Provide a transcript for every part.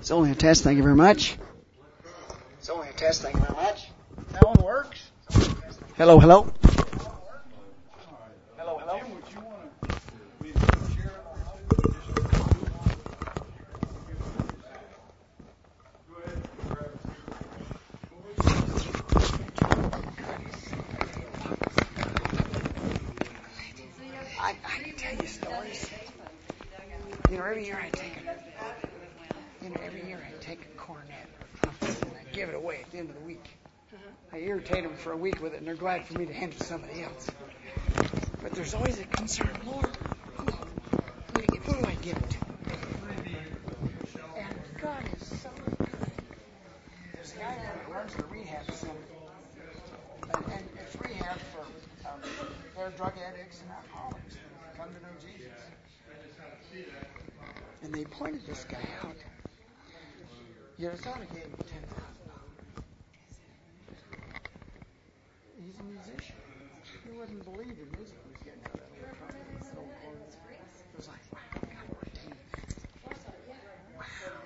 It's only a test, thank you very much. It's only a test, thank you very much. That one works. Hello, hello. Hello, hello. I can tell you stories. Every year I take a cornet and I give it away at the end of the week. I irritate them for a week with it, and they're glad for me to hand it to somebody else. But there's always a concern, Lord, who do I give it to? And God is so good. There's a guy that runs the rehab center, and it's rehab for they're drug addicts and alcoholics that come to know Jesus. And they pointed this guy out. Arizona gave him $10,000. He's a musician. He wouldn't believe the music he was getting out of that little truck. It was like, wow, God ordained that. Wow.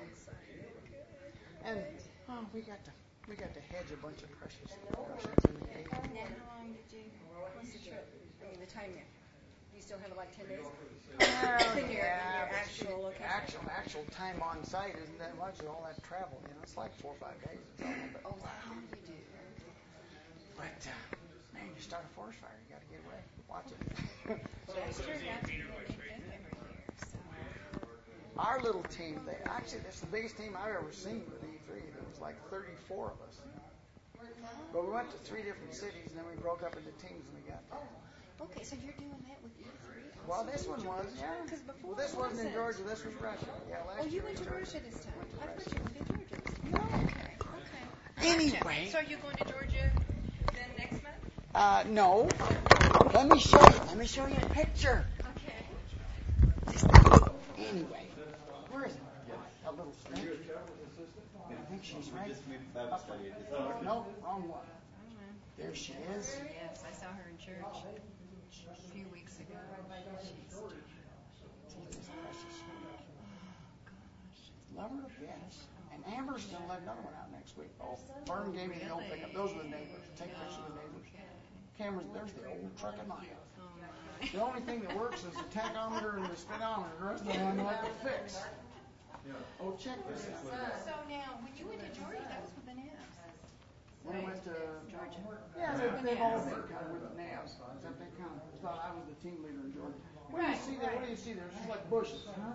And we got to hedge a bunch of precious possessions in the cave. How long did you? What's the trip? I mean, the time there. You still have like 10 days? Your actual location. Actual time on site isn't that much of all that travel. It's like 4 or 5 days. Oh, how do you do? But man, you start a forest fire, you got to get away. Watch it. That's true. That's a really big thing every year. So. Our little team, that's the biggest team I've ever seen with E3. There was like 34 of us. But we went to 3 different cities, and then we broke up into teams, and we got. Okay, so you're doing that with E3? Well, this one was, yeah. Because before this wasn't in Georgia. This was Russia. Yeah, last year. You went to Russia this time. I thought you went to Georgia this time. No. Okay. Anyway. So are you going to Georgia then next month? No. Let me show you. Let me show you a picture. Okay. Anyway. Where is it? A little snake. I think she's right. No, wrong one. There she is. Yes, I saw her in church a few weeks ago. Love her to bits. And Amber's going to let another one out next week. Oh, Vern gave me the old pickup. Those are the neighbors. Take pictures of the neighbors. Cameras, there's the old truck in my house. The only thing that works is the tachometer and the speedometer. The rest of them I know how to fix. Oh, check this out. So now, when you went to Georgia, that was with the NABs. When I went to Georgia. Yeah, they've all been kind of with the NABs. Except they kind of thought I was the team leader in Georgia. What do you see there? What do you see there? It's just like bushes. Huh?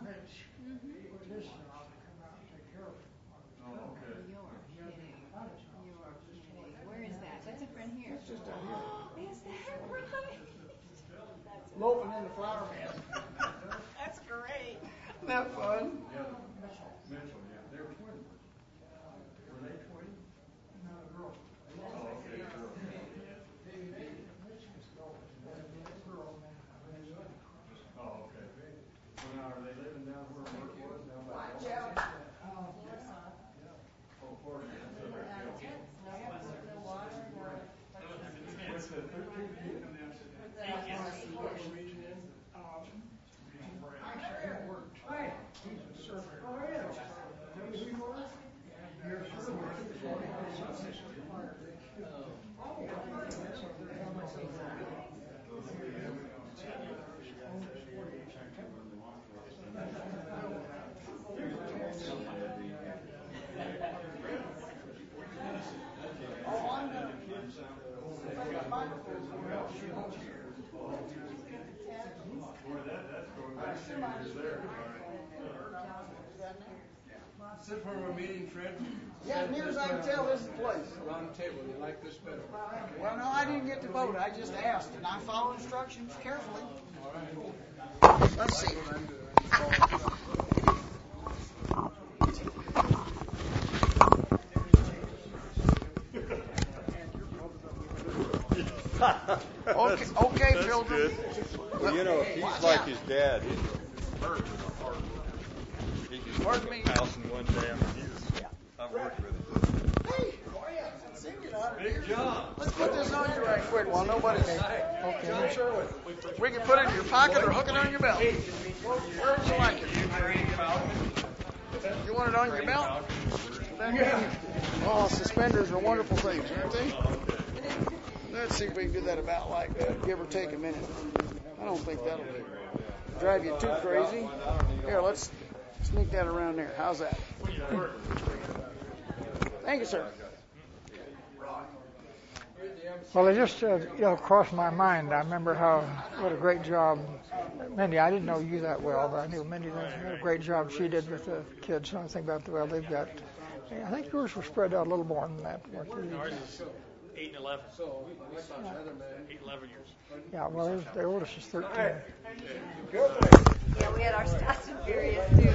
Where is that? That's in front here. It's just out here. Is that right? Loping in the flower bed. That's great. Isn't that fun? Yeah, Mitchell, yeah. They were twins. Were they twins? No, girls. Oh, okay, girls. Oh, okay. So now are they living down where work was? Down by Oh, Florida. What's the 13th? Is this where we're meeting, Fred? Yeah, near as I can tell, this is the place. Round table. You like this better? Well, no, I didn't get to vote. I just asked, and I follow instructions carefully. All right. Let's see. Okay, children. Well, he's like his dad. He's hurt in the heart. He just Pardon me? house in one day. I've worked with him. Hey, sing it out. Big John. Let's put this on you right quick while nobody can. Okay. We can put it in your pocket or hook it on your belt. Where would you like it? You want want it on your belt? Oh, suspenders are wonderful things, aren't they? Let's see if we can do that about like that, give or take a minute. I don't think that'll drive you too crazy. Here, let's sneak that around there. How's that? Thank you, sir. Well, it just crossed my mind. I remember what a great job Mindy. I didn't know you that well, but I knew Mindy. What a great job she did with the kids. And I think about they've got. I think yours were spread out a little more than that. Ours is 8 and 11. 8 and 11 years. Yeah, well, their oldest is 13. Yeah, we had our Fast and Furious too.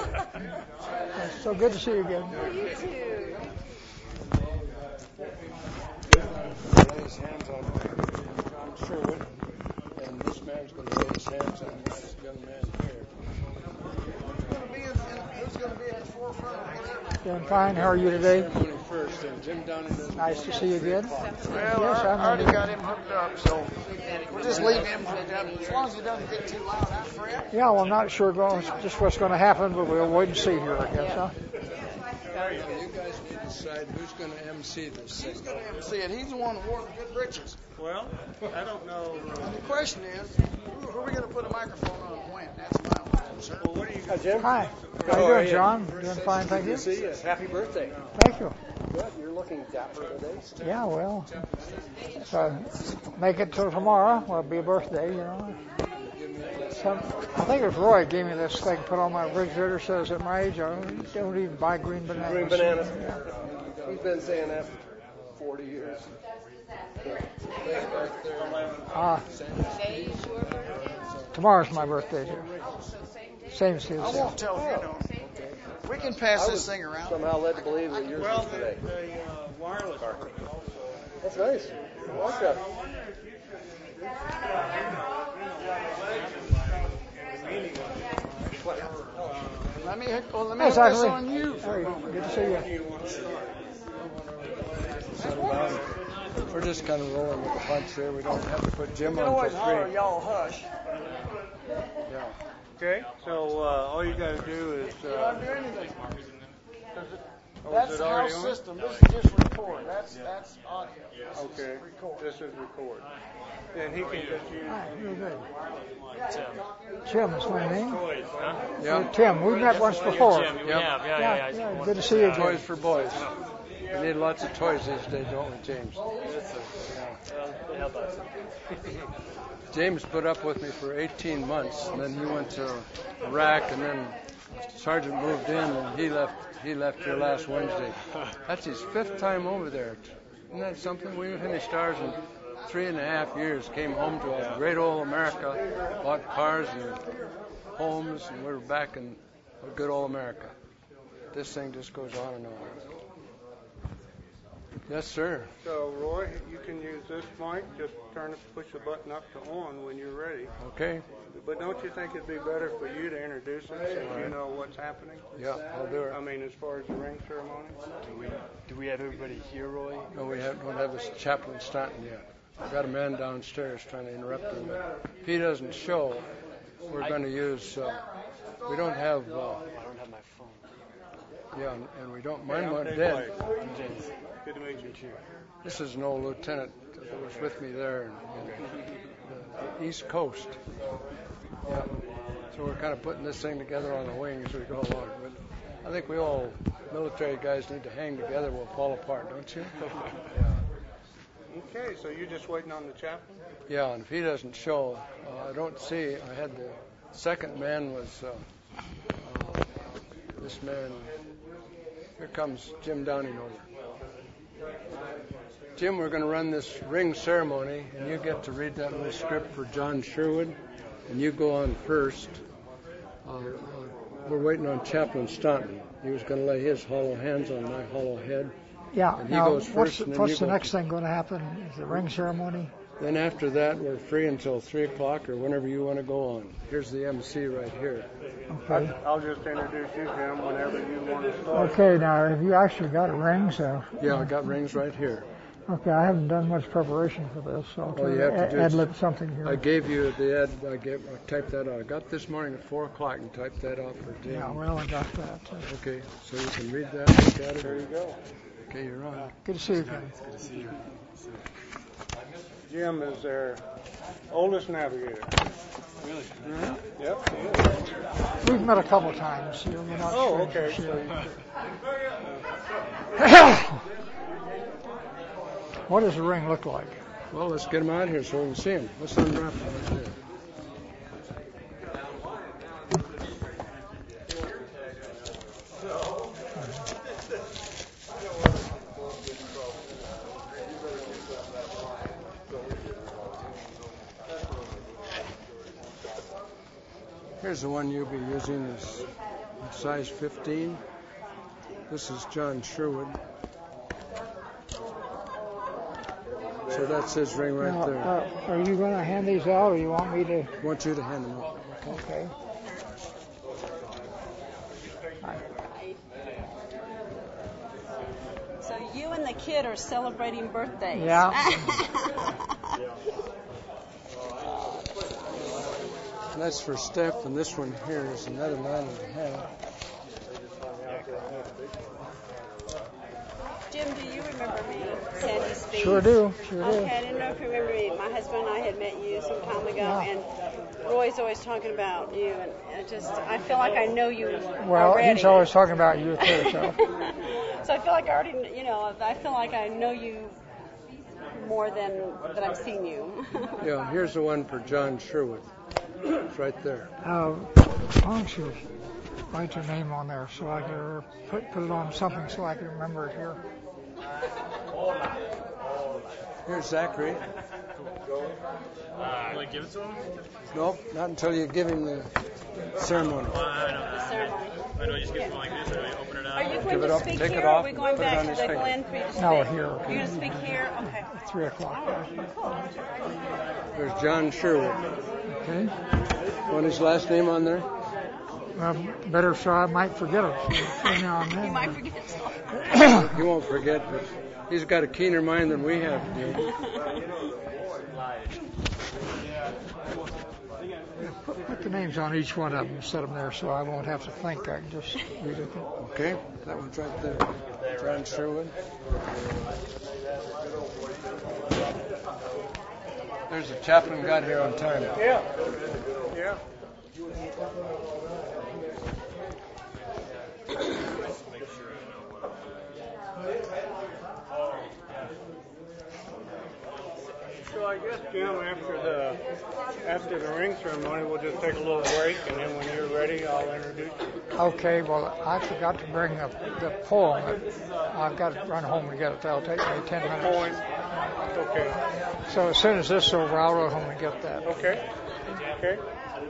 So good to see you again. You too. Lay his hands on John Sherwood, and this man's going to lay his hands on this young man here. Who's going to be at the forefront or whatever? Doing fine. How are you today? Ceremony first, and Jim Downing doesn't. Nice to see you again. Well, Yes, I I'm already ready. got him hooked up, so we'll just leave him hooked up. As long as he doesn't get too loud, huh, Fred? Yeah, well, I'm not sure just what's going to happen, but we'll wait and see here, I guess, huh? You guys need to decide who's going to MC this thing. He's going to MC it. He's the one who wore the good britches. Well, I don't know. And the question is, who are we going to put a microphone on and when? That's my own concern. Well, what are you Hi, Jim. Hi. How you doing, John? Doing fine, thank you. Good to see you. Happy birthday. Thank you. Good. You're looking dapper today. Yeah, well, make it till tomorrow. Well, it'll be a birthday, I think it was Roy gave me this thing put on my refrigerator. Says at my age, I don't even buy green bananas. Green bananas. He's been saying that for 40 years. Tomorrow's my birthday, too. Same as his. I won't tell if you don't. We can pass this thing around. Somehow led to believe that yours was today. the wireless? That's nice. I like that. Let me Hey, hook this Zachary. on you. Hey, good to see you. Settle down. We're just kind of rolling with the punch here. We don't have to put Jim You can on always for holler, free. y'all hush. Yeah. Okay, so all you got to do is. You don't do anything. Oh, That's is it the already house on? system. This is just record. That's audio. This Okay, is record. this is record. Then he can just use. Hi, real good. Tim is my name. Yeah. Tim, we've met once before. Jim, we have, yeah. Yeah, good to see you again. Toys for boys. We need lots of toys these days, don't we, James? James put up with me for 18 months, and then he went to Iraq, and then Sergeant moved in, and he left here last Wednesday. That's his 5th time over there. Isn't that something? We finished ours in 3.5 years, came home to a great old America, bought cars and homes, and we were back in a good old America. This thing just goes on and on. Yes, sir. So, Roy, you can use this mic. Just push the button up to on when you're ready. Okay. But don't you think it'd be better for you to introduce us since you know what's happening? Yeah, I'll do it. I mean, as far as the ring ceremony? Do we have everybody here, Roy? No, we don't have a chaplain Stanton yet. I've got a man downstairs trying to interrupt him. If he doesn't show, we're going to use. We don't have. I don't have my phone. Yeah, and we don't. Mine I'm went Dave dead. White. I'm James. Good to meet you. This is an old lieutenant that was with me there in the East Coast. Yeah. So we're kind of putting this thing together on the wing as we go along. But I think we all military guys need to hang together. We'll fall apart, don't you? Yeah. Okay, so you're just waiting on the chaplain? Yeah, and if he doesn't show, I don't see. I had the second man was this man. Here comes Jim Downing over. Jim, we're going to run this ring ceremony, and you get to read that little script for John Sherwood, and you go on first. We're waiting on Chaplain Staunton. He was going to lay his hollow hands on my hollow head. Yeah. And he Now, goes first, and then what's you the go next thing going to happen? Is the ring ceremony? Then after that, we're free until 3 o'clock or whenever you want to go on. Here's the MC right here. Okay. I'll just introduce you, Jim, whenever you want to start. Okay. Now, have you actually got a ring? So. Yeah, I got rings right here. Okay, I haven't done much preparation for this, so I'll All you have to do is- ad-lib something here. I gave you the ad. I typed that out. I got this morning at 4 o'clock and typed that out for Jim. Yeah, well, I got that. Okay, so you can read that. Look at it. There you go. Okay, you're on. Good to see you again. Good to see you. Jim is their oldest navigator. Really? Mm-hmm. Yep. He is. We've met a couple times. You're not Oh, strangers okay. So here. What does the ring look like? Well, let's get him out here so we can see him. Let's unwrap him right there. Here's the one you'll be using, is size 15. This is John Sherwood. So that's his ring right Now, there. are you going to hand these out, or you want me to? I want you to hand them out. Okay. So you and the kid are celebrating birthdays. Yeah. And that's for Steph, and this one here is another 9.5. Jim, do you remember me? Sandy Speed. Sure do. Sure do. Okay, I didn't know if you remember me. My husband and I had met you some time ago, and Roy's always talking about you, and I feel like I know you Well, already. he's always talking about you too. So. So I feel like I already, I feel like I know you more than that I've seen you. Yeah, here's the one for John Sherwood. It's right there. Why don't you write your name on there so I can put it on something so I can remember it here. Here's Zachary. Will I give it to him? Nope, not until you give him the ceremony. The ceremony. I know you just give it like this, or you open it Are you out. going Give it to up, speak take it here, or off, are we going put it back on to his the finger. Glen for you to speak? No, here. You're going to speak here? Okay. 3 o'clock. There's John Sherwood. Okay. Want his last name on there? Better so I might forget it. Every now and then. You might forget something. You won't forget, but he's got a keener mind than we have, dude. Put the names on each one of them, set them there so I won't have to think. I can just read it. Okay, that one's right there. John Sherwood. There's a chaplain got here on time. yeah. Yeah. So I guess, Jim, after the ring ceremony, we'll just take a little break, and then when you're ready, I'll introduce you. Okay, well, I forgot to bring the poem. I've got to run home and get it. That'll take me 10 minutes. Point. Okay. So as soon as this is over, I'll run home and get that. Okay. Okay.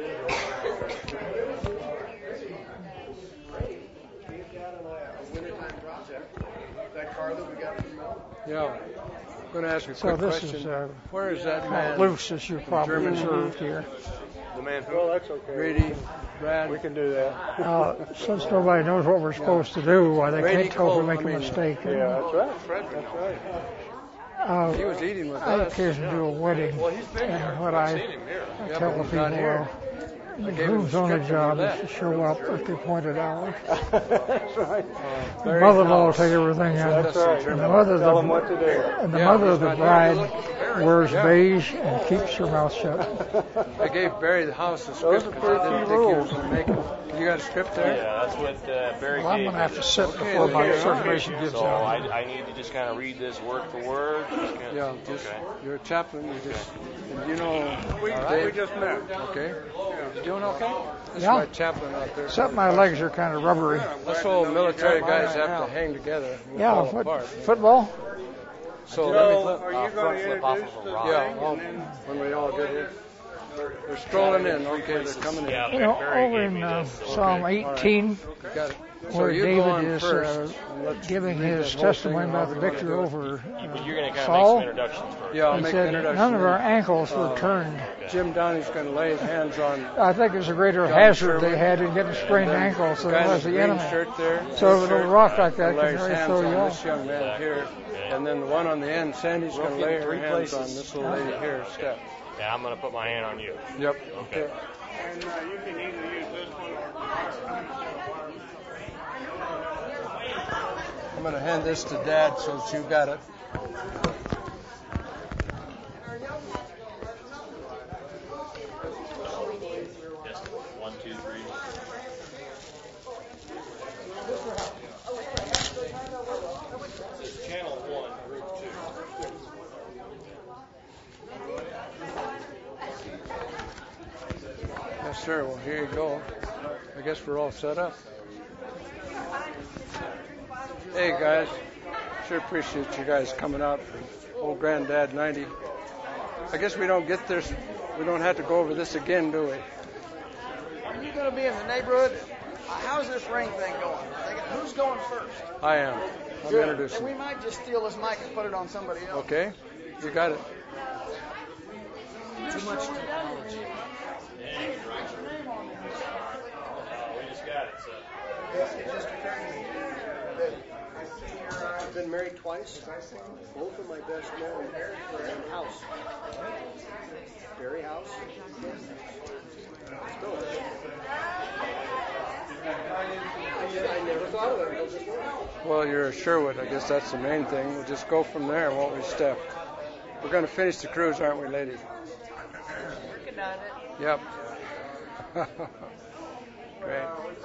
Yeah. I'm going to ask you a So quick this question. is Where is that man? loose, as you probably German. observed here. The man who? Well, that's okay. Brady, Brad. We can do that. Since nobody knows what we're supposed to do, why they Brady can't tell if we Cole, make I a mean, mistake. Yeah, that's right. That's right. He was eating with I us. occasionally do a wedding, and what I Yeah, tell but the he's people, not here. the gave him groom's the only script job when is he to show up at the appointed hour. That's right. The mother-in-law will take everything out. That's right. And the mother, Tell them what to do. and the Yeah, mother he's of the not here. bride wears beige and keeps her mouth shut. I gave Barry the house the Those script are because I pretty didn't key think he rules. was going to make it. You got a script there? Yeah, that's what Barry Well, I'm gave going to have me. to sit Okay, before my okay. circulation gives So out. I need to just kind of read this word for word. Yeah, just Okay. you're a chaplain. You just and you know. We Dave? just met. Okay. You doing okay? This Yeah. is my chaplain out there. Except my legs are kind of rubbery. Us old military guys have to hang together. We Yeah, fall apart. football? So So, are you going to introduce the yeah, thing? I'll, And then when we all get here. They're strolling in. Okay, they're coming in. Yeah, You know, Barry over gave me in this. Psalm Okay, all right. 18, Got it. So where you go David on is first. and let's giving read his that whole testimony thing, about the however you victory wanna do it. over But you're going to kind of make Saul, some introductions first. Yeah, I'll he make the said introduction. none of our ankles were turned. Jim Downey's going to lay his hands on I think it was a greater John hazard Sherwood. they had in getting sprained And then ankles the than guy it in was the the green enemy. shirt there. So if a little rock like that He'll lay can his really hands throw you on off. this young man here, and then the one on the end, Sandy's going to lay her hands on this little lady here, Steph. Yeah, I'm going to put my hand on you. Yep. Okay. And you can either use this one or I'm going to hand this to Dad so that you got it. Just 1, 2, 3. Channel 1, group 2. Yes, sir. Well, here you go. I guess we're all set up. Hey, guys. Sure appreciate you guys coming out for old Granddad 90. I guess we don't get this. We don't have to go over this again, do we? Are you going to be in the neighborhood? How's this ring thing going? Who's going first? I am. I'm Good. introducing. And we might just steal this mic and put it on somebody else. Okay. You got it. Too much technology. We just got it, so. It just occurred to me that I've been married twice. Both of my best men were in House. Barry House. Still is. I never thought of it until just now. Well, you're a Sherwood. I guess that's the main thing. We'll just go from there, won't we, Steph? We're going to finish the cruise, aren't we, ladies? Working on it. Yep. Great.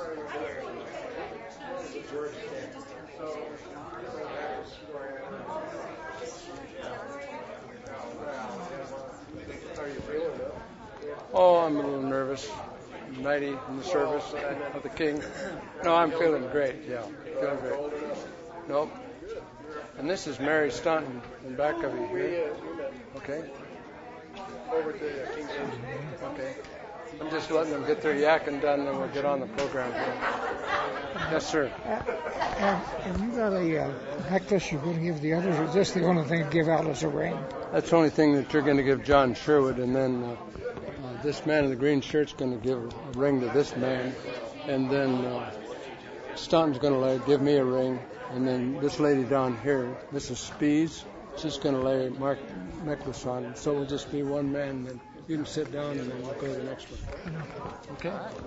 Oh, I'm a little nervous. 90 in the service of the King. No, I'm feeling great. Yeah, feeling great. Nope. And this is Mary Staunton in back of you here. Okay. Over to King James. Okay. I'm just letting them get their yakking done, and we'll get on the program here. Yes, sir. Have you got a necklace you're going to give the others, or is this the only thing to give out as a ring? That's the only thing that you're going to give John Sherwood, and then this man in the green shirt's going to give a ring to this man, and then Staunton's going to give me a ring, and then this lady down here, Mrs. Spees, she's going to lay Mark necklace on. So it'll just be one man. Then you can sit down, and then we'll go to the next one. Okay.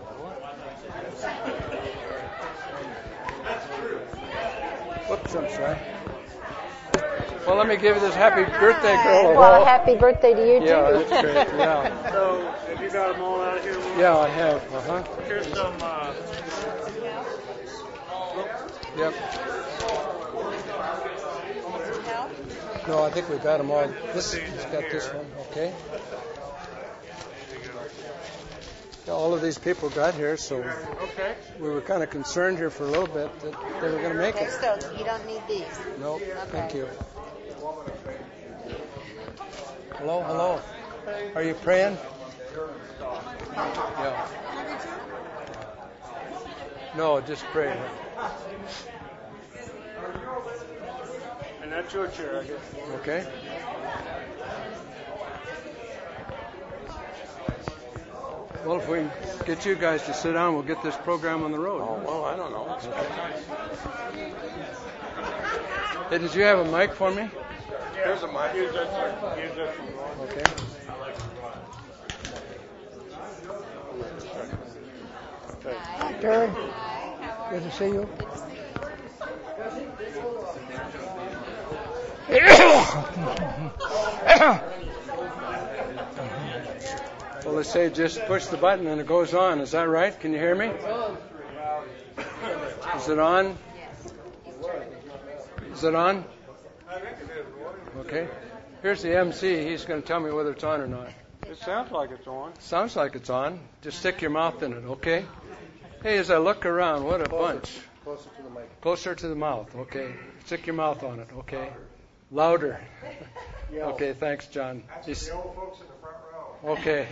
Whoops, I'm sorry. Well, let me give you this happy birthday girl. Well, happy birthday to you, too. Yeah, that's great. Yeah. So, have you got them all out here? Yeah, I have. Uh-huh. Here's some, Yep. No, I think we got them all. This has got this one. Okay. Yeah, all of these people got here, so okay. we were kind of concerned here for a little bit that they were going to make it. So you don't need these. No, thank you. Hello, hello. Are you praying? Yeah. No, just praying. And that's your chair, I guess. Okay. Well, if we can get you guys to sit down, we'll get this program on the road. Oh, well, I don't know. Hey, did you have a mic for me? Here's a mic. Use this one. Use this one. Okay. Terry, good to see you. Well, they say just push the button and it goes on. Is that right? Can you hear me? Is it on? Is it on? Okay. Here's the MC. He's going to tell me whether it's on or not. It sounds like it's on. Sounds like it's on. Just stick your mouth in it, okay? Hey, as I look around, what a bunch. Closer to the mic. Closer to the mouth, okay. Stick your mouth on it, okay. Louder. Okay, thanks, John. That's the old folks in the front row. Okay.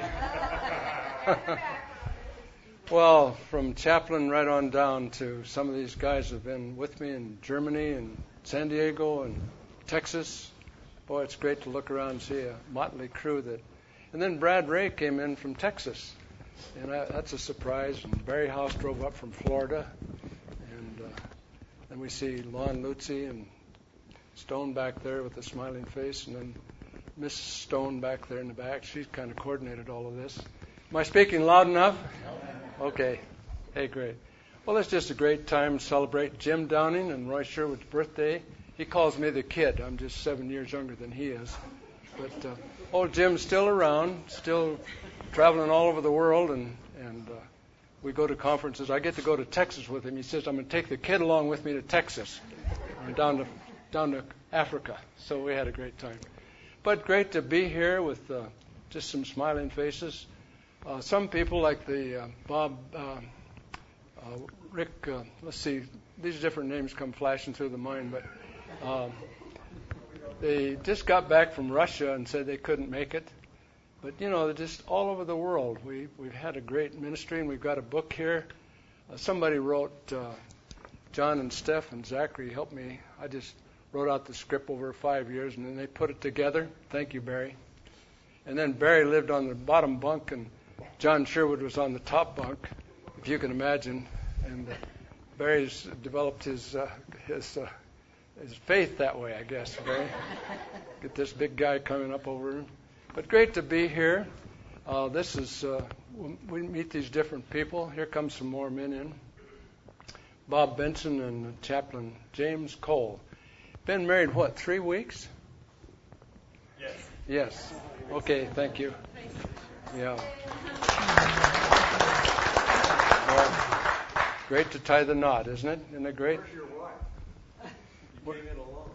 Well, from Chaplain right on down to some of these guys have been with me in Germany and San Diego and Texas. Boy, it's great to look around and see a motley crew and then Brad Ray came in from Texas, and that's a surprise. And Barry House drove up from Florida, and then we see Lon Lutzy and Stone back there with a smiling face, and then Miss Stone back there in the back. She's kind of coordinated all of this. Am I speaking loud enough? Okay. Hey, great. Well, it's just a great time to celebrate Jim Downing and Roy Sherwood's birthday. He calls me the kid. I'm just 7 years younger than he is. But old Jim's still around, still traveling all over the world, and we go to conferences. I get to go to Texas with him. He says, I'm going to take the kid along with me to Texas, down to Africa. So we had a great time. But great to be here with just some smiling faces. Some people like the Bob, Rick, let's see, these different names come flashing through the mind, but they just got back from Russia and said they couldn't make it. But, they're just all over the world. We've had a great ministry, and we've got a book here. Somebody wrote, John and Steph and Zachary helped me. I just wrote out the script over 5 years, and then they put it together. Thank you, Barry. And then Barry lived on the bottom bunk, and John Sherwood was on the top bunk, if you can imagine. And Barry's developed his faith that way, I guess. Barry, get this big guy coming up over him. But great to be here. This is we meet these different people. Here comes some more men in. Bob Benson and Chaplain James Cole. Been married, 3 weeks? Yes. Yes. Okay, thank you. Yeah. Well, great to tie the knot, isn't it? Isn't it great? Where's your wife? You came in alone.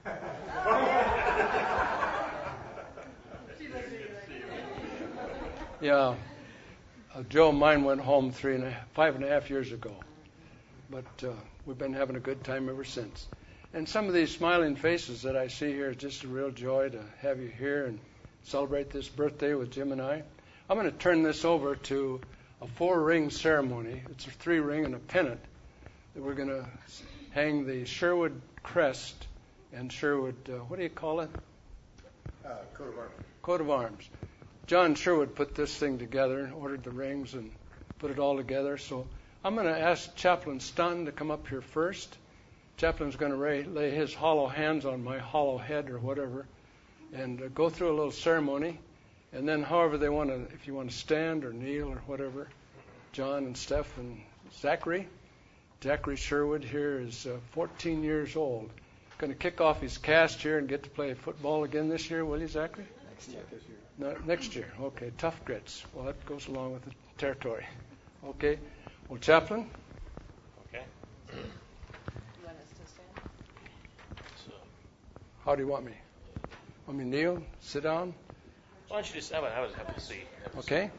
Yeah. Joe and mine went home 5.5 years ago. But we've been having a good time ever since. And some of these smiling faces that I see here, it's just a real joy to have you here and celebrate this birthday with Jim and I. I'm going to turn this over to a 4-ring ceremony. It's a 3-ring and a pennant that we're going to hang the Sherwood crest and Sherwood, what do you call it? Coat of arms. Coat of arms. John Sherwood put this thing together and ordered the rings and put it all together. So I'm going to ask Chaplain Stunton to come up here first. Chaplain's going to lay his hollow hands on my hollow head or whatever and go through a little ceremony. And then however they want to, if you want to stand or kneel or whatever, John and Steph and Zachary Sherwood here is 14 years old. Going to kick off his cast here and get to play football again this year, will you, Zachary? Next year. Okay, tough grits. Well, that goes along with the territory. Okay. Well, Chaplain? Okay. You want us to stand? So, How do you want me? Want me to kneel? Sit down? why don't you just have a seat? Okay.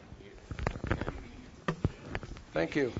Thank you.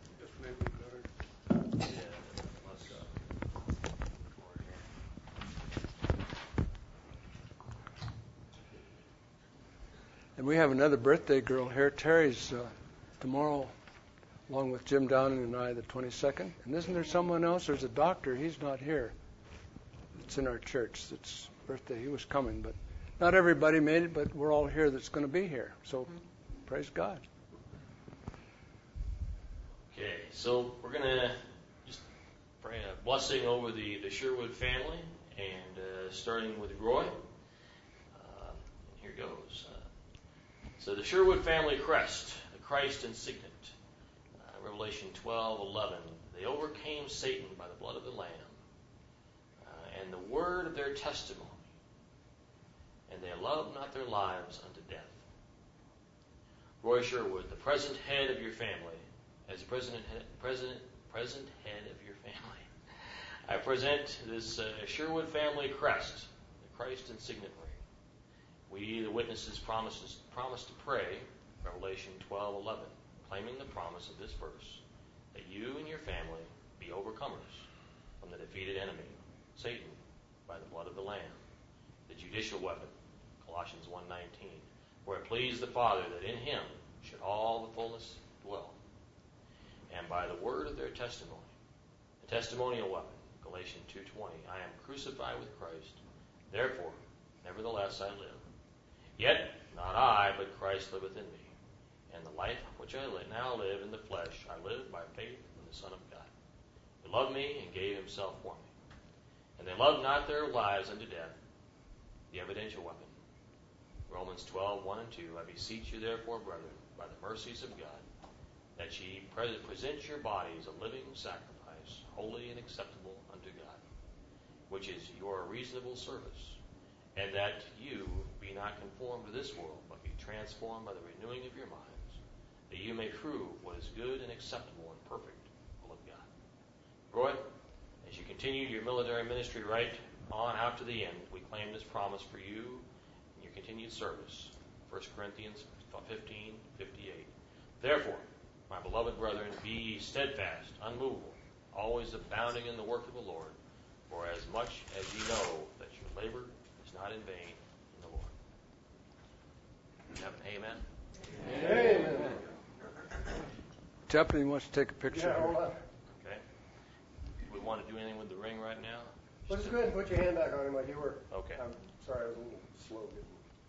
And we have another birthday girl here. Terry's tomorrow, along with Jim Downing and I, the 22nd. And isn't there someone else? There's a doctor. He's not here. It's in our church. It's birthday. He was coming, but not everybody made it, but we're all here that's going to be here. So praise God. Okay, so we're going to just pray a blessing over the Sherwood family, and starting with Roy. Here goes. So the Sherwood family crest, the Christ insignia, Revelation 12:11. They overcame Satan by the blood of the Lamb and the word of their testimony, and they loved not their lives unto death. Roy Sherwood, the present head of your family, as the present head of your family, I present this Sherwood family crest, the Christ insignia ring. We, the witnesses, promise to pray, Revelation 12:11, claiming the promise of this verse, that you and your family be overcomers from the defeated enemy, Satan, by the blood of the Lamb, the judicial weapon, Colossians 1:19, For it pleased the Father that in him should all the fullness dwell. And by the word of their testimony, the testimonial weapon, Galatians 2:20, I am crucified with Christ. Therefore, nevertheless I live. Yet not I, but Christ liveth in me. And the life which I now live in the flesh, I live by faith in the Son of God, who loved me and gave himself for me. And they loved not their lives unto death, the evidential weapon. Romans 12:1 and 2, I beseech you therefore, brethren, by the mercies of God, that ye present your bodies a living sacrifice, holy and acceptable unto God, which is your reasonable service, and that you be not conformed to this world, but be transformed by the renewing of your minds, that you may prove what is good and acceptable and perfect will of God. Roy, as you continue your military ministry right on out to the end, we claim this promise for you in your continued service. 1 Corinthians 15:58. Therefore, my beloved brethren, be ye steadfast, unmovable, always abounding in the work of the Lord, for as much as ye know that your labor is not in vain in the Lord. Have an amen. Amen. Chaplain wants to take a picture. Yeah, hold on. Okay. Do we want to do anything with the ring right now? Well, just go ahead and put your hand back on him like you were. Okay. I'm sorry, I was a little slow getting.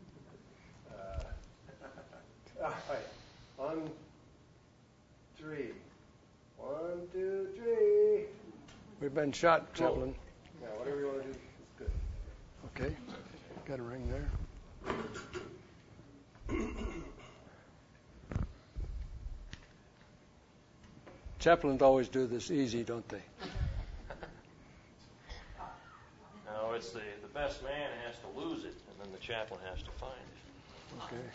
All right. On 3. 1, 2, 3. We've been shot, Cool. Chaplain. Now, whatever you want to do is good. Okay. Got a ring there. Chaplains always do this easy, don't they? No, it's the best man has to lose it, and then the chaplain has to find it. Okay.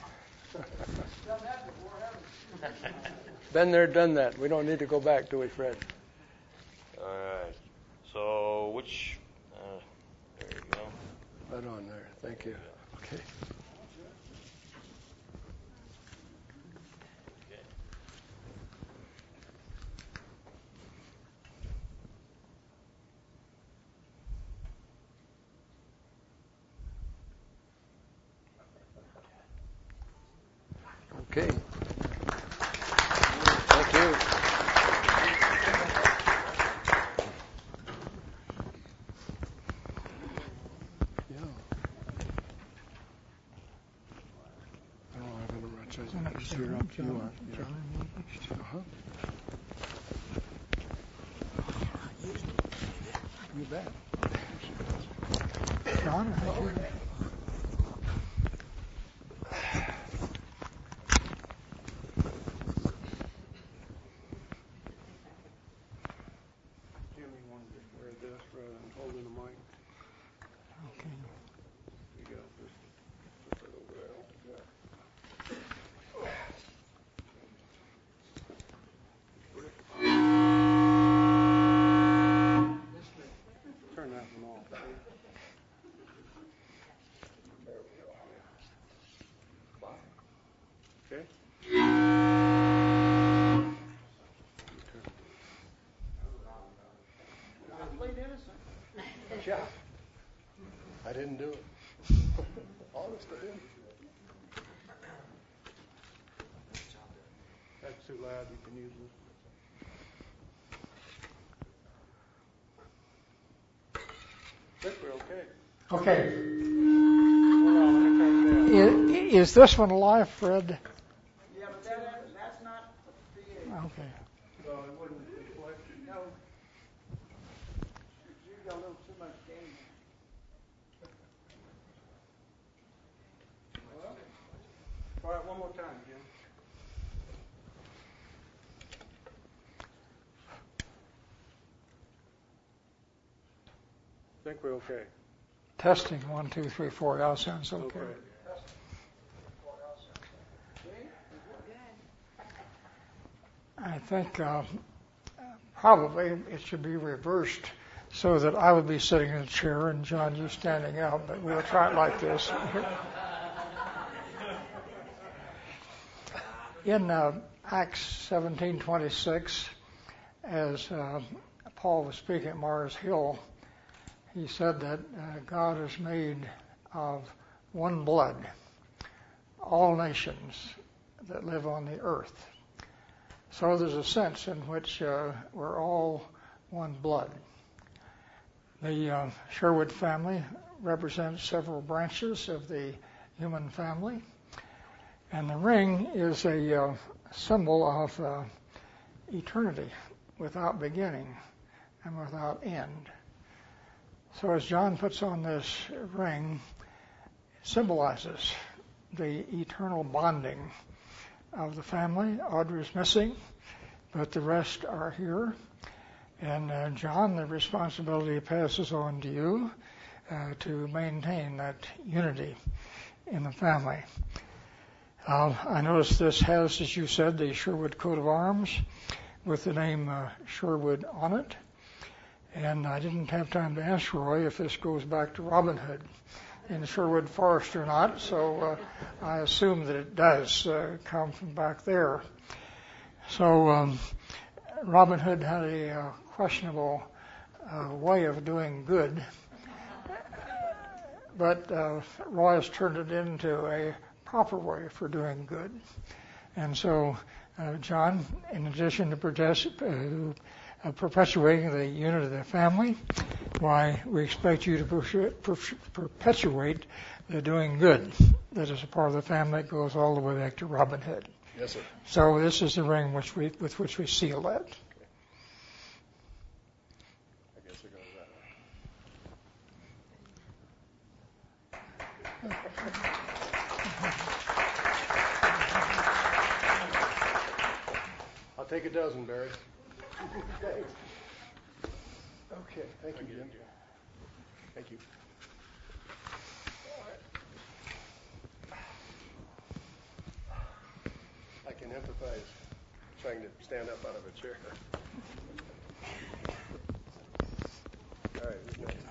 Been there, done that. We don't need to go back, do we, Fred? All right. So, which? There you go. Right on there. Thank you. Okay. Okay. Okay. Thank you. Yeah. I don't have any much. Is here up? You are. Yeah. Uh-huh. You bet. John, thank you. Jimmy wanted to wear this rather than holding the mic. Okay. You got this. Put that over there. Yeah. Turn that one off. Okay. Yeah. I didn't do it. Honest, I didn't. That's too loud. You can use this. I think we're okay. Okay. Hold on, let me turn it down. Is this one live, Fred? Yeah, but that's not the Okay. So it wouldn't reflect. no. You got a little too much game. All right, one more time, Jim. I think we're okay. Testing 1, 2, 3, 4. All sounds okay. I think probably it should be reversed so that I would be sitting in a chair and John, you standing out, but we'll try it like this. In Acts 17:26, as Paul was speaking at Mars Hill, he said that God is made of one blood, all nations that live on the earth. So there's a sense in which we're all one blood. The Sherwood family represents several branches of the human family, and the ring is a symbol of eternity without beginning and without end. So as John puts on this ring, it symbolizes the eternal bonding of the family. Audrey's missing, but the rest are here. And John, the responsibility passes on to you to maintain that unity in the family. I notice this has, as you said, the Sherwood coat of arms with the name Sherwood on it. And I didn't have time to ask Roy if this goes back to Robin Hood in Sherwood Forest or not, so I assume that it does come from back there. So Robin Hood had a questionable way of doing good, but Roy has turned it into a proper way for doing good. And so, John, in addition to perpetuating the unity of the family, why, we expect you to perpetuate the doing good that is a part of the family that goes all the way back to Robin Hood. Yes, sir. So this is the ring with which we seal that. I guess it goes I'll take a dozen, Barry. Okay, thank you, Jim. Thank you. I can empathize trying to stand up out of a chair. All right, who's next?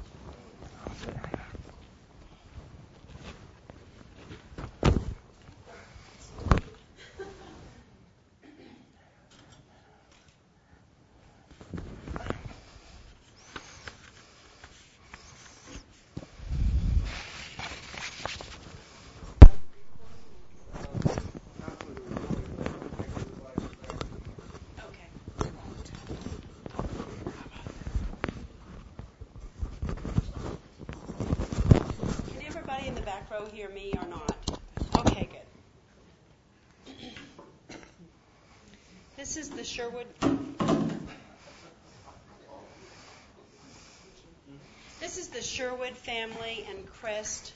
Hear me or not? Okay, good. This is the Sherwood. This is the Sherwood family and crest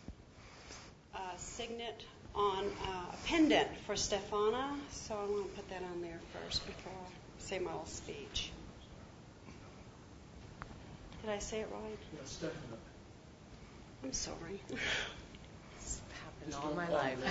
signet on a pendant for Stefana. So I want to put that on there first before I say my little speech. Did I say it right? Yes, Stefana. I'm sorry. In all my life.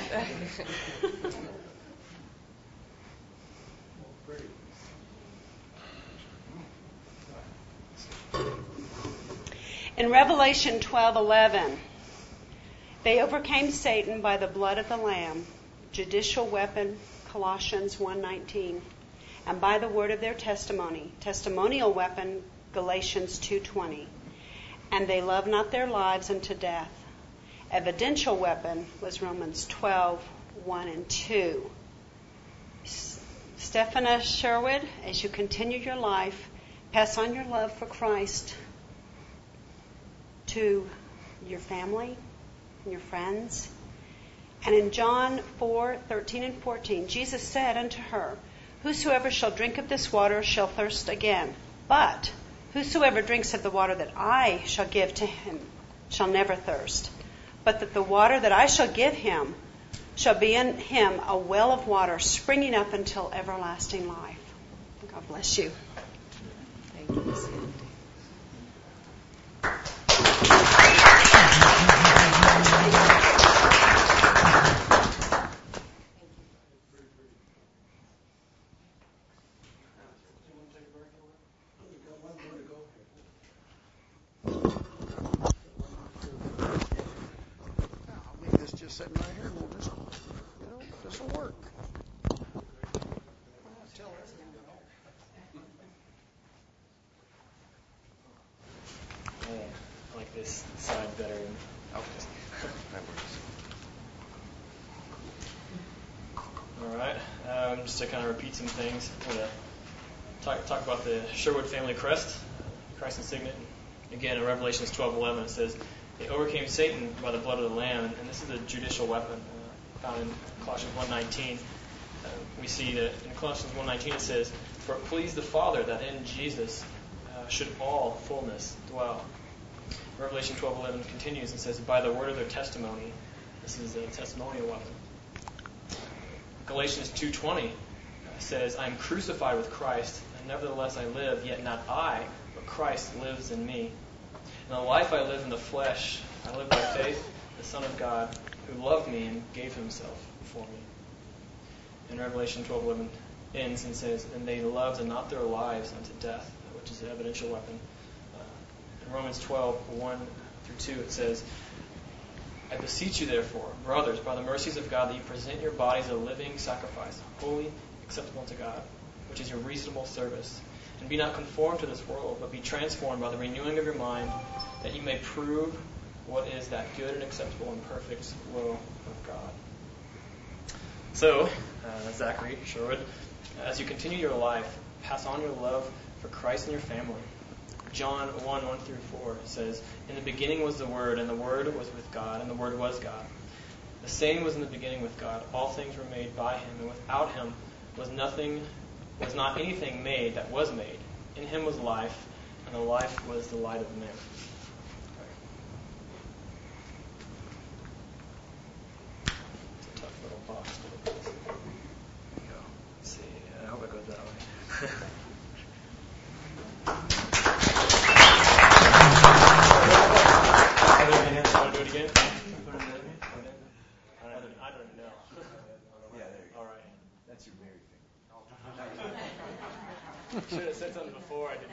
In Revelation 12:11, they overcame Satan by the blood of the Lamb, judicial weapon, Colossians 1:19, and by the word of their testimony, testimonial weapon, Galatians 2:20, and they loved not their lives unto death. Evidential weapon was Romans 12:1 and 2. Stefana Sherwood, as you continue your life, pass on your love for Christ to your family and your friends. And in John 4:13 and 14, Jesus said unto her, Whosoever shall drink of this water shall thirst again. But whosoever drinks of the water that I shall give to him shall never thirst. But that the water that I shall give him shall be in him a well of water springing up until everlasting life. God bless you. Thank you, Sandy. Sitting right here, and we'll just, this will work. I like this side better. Okay. That works. Just to kind of repeat some things, I'm going to talk about the Sherwood family crest, Christ insignia. Again, in Revelation 12:11, it says, "They overcame Satan by the blood of the Lamb," and this is a judicial weapon found in Colossians 1:19. We see that in Colossians 1:19 it says, "For it pleased the Father that in Jesus should all fullness dwell." Revelation 12:11 continues and says, "By the word of their testimony." This is a testimonial weapon. Galatians 2:20 says, "I am crucified with Christ, and nevertheless I live, yet not I, but Christ lives in me. And the life I live in the flesh, I live by faith in the Son of God, who loved me and gave himself for me." And Revelation 12:11 ends and says, "And they loved not their lives unto death," which is an evidential weapon. In Romans 12:1-2 it says, "I beseech you therefore, brothers, by the mercies of God, that you present your bodies a living sacrifice, holy, acceptable unto God, which is your reasonable service. And be not conformed to this world, but be transformed by the renewing of your mind, that you may prove what is that good and acceptable and perfect will of God." So, Zachary Sherwood, as you continue your life, pass on your love for Christ and your family. John 1:1-4 says, "In the beginning was the Word, and the Word was with God, and the Word was God. The same was in the beginning with God. All things were made by him, and without him was not anything made that was made. In him was life, and the life was the light of men." It's a tough little box to look at. Let's see. I hope it goes that way. Want to do it again? I don't know. Yeah, there you go. All right. That's your Mary thing. Should have said something before I did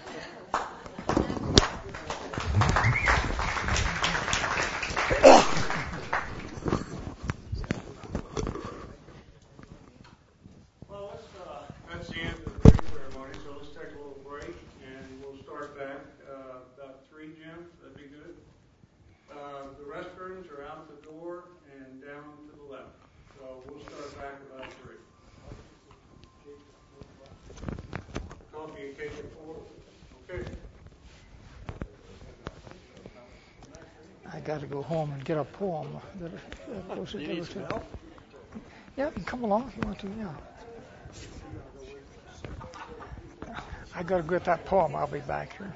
Well, that's the end of the brief ceremony, so let's take a little break, and we'll start back about 3, Jim. That'd be good. The restrooms are out the door and down to the left. So we'll start back about 3. Coffee and cake at 4. Okay. I got to go home and get a poem. That goes You need some help? Yeah, you can come along if you want to. Yeah. I got to get that poem. I'll be back here.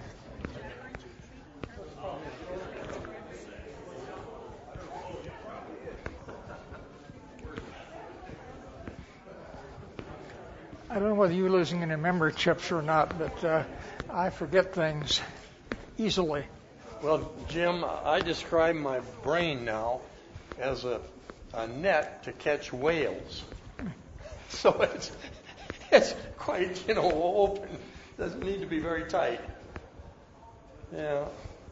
I don't know whether you're losing any memory chips or not, but I forget things easily. Well, Jim, I describe my brain now as a net to catch whales. So it's quite, open. Doesn't need to be very tight. Yeah.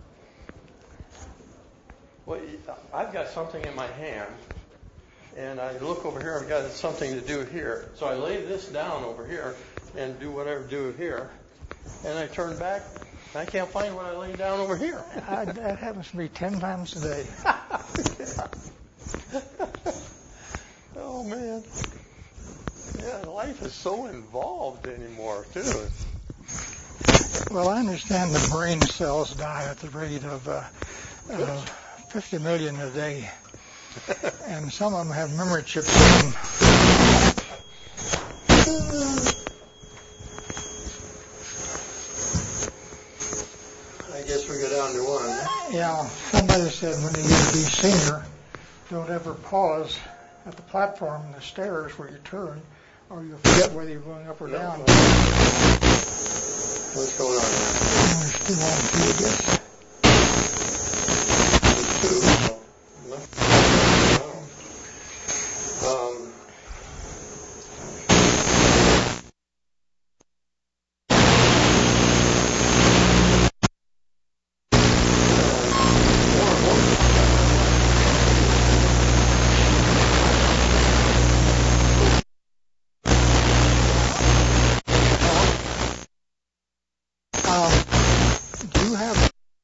Well, I've got something in my hand, and I look over here, I've got something to do here. So I lay this down over here and do whatever I do here, and I turn back, and I can't find what I laid down over here. That happens to me 10 times a day. Oh, man. Yeah, life is so involved anymore, too. Well, I understand the brain cells die at the rate of 50 million a day. And some of them have memory chips in them. I guess we go down to 1. Yeah, somebody said when you get to be senior, don't ever pause at the platform and the stairs where you turn, or you'll forget whether you're going up or down. What's going on? There's 2 on 2, I guess. 2. Do you have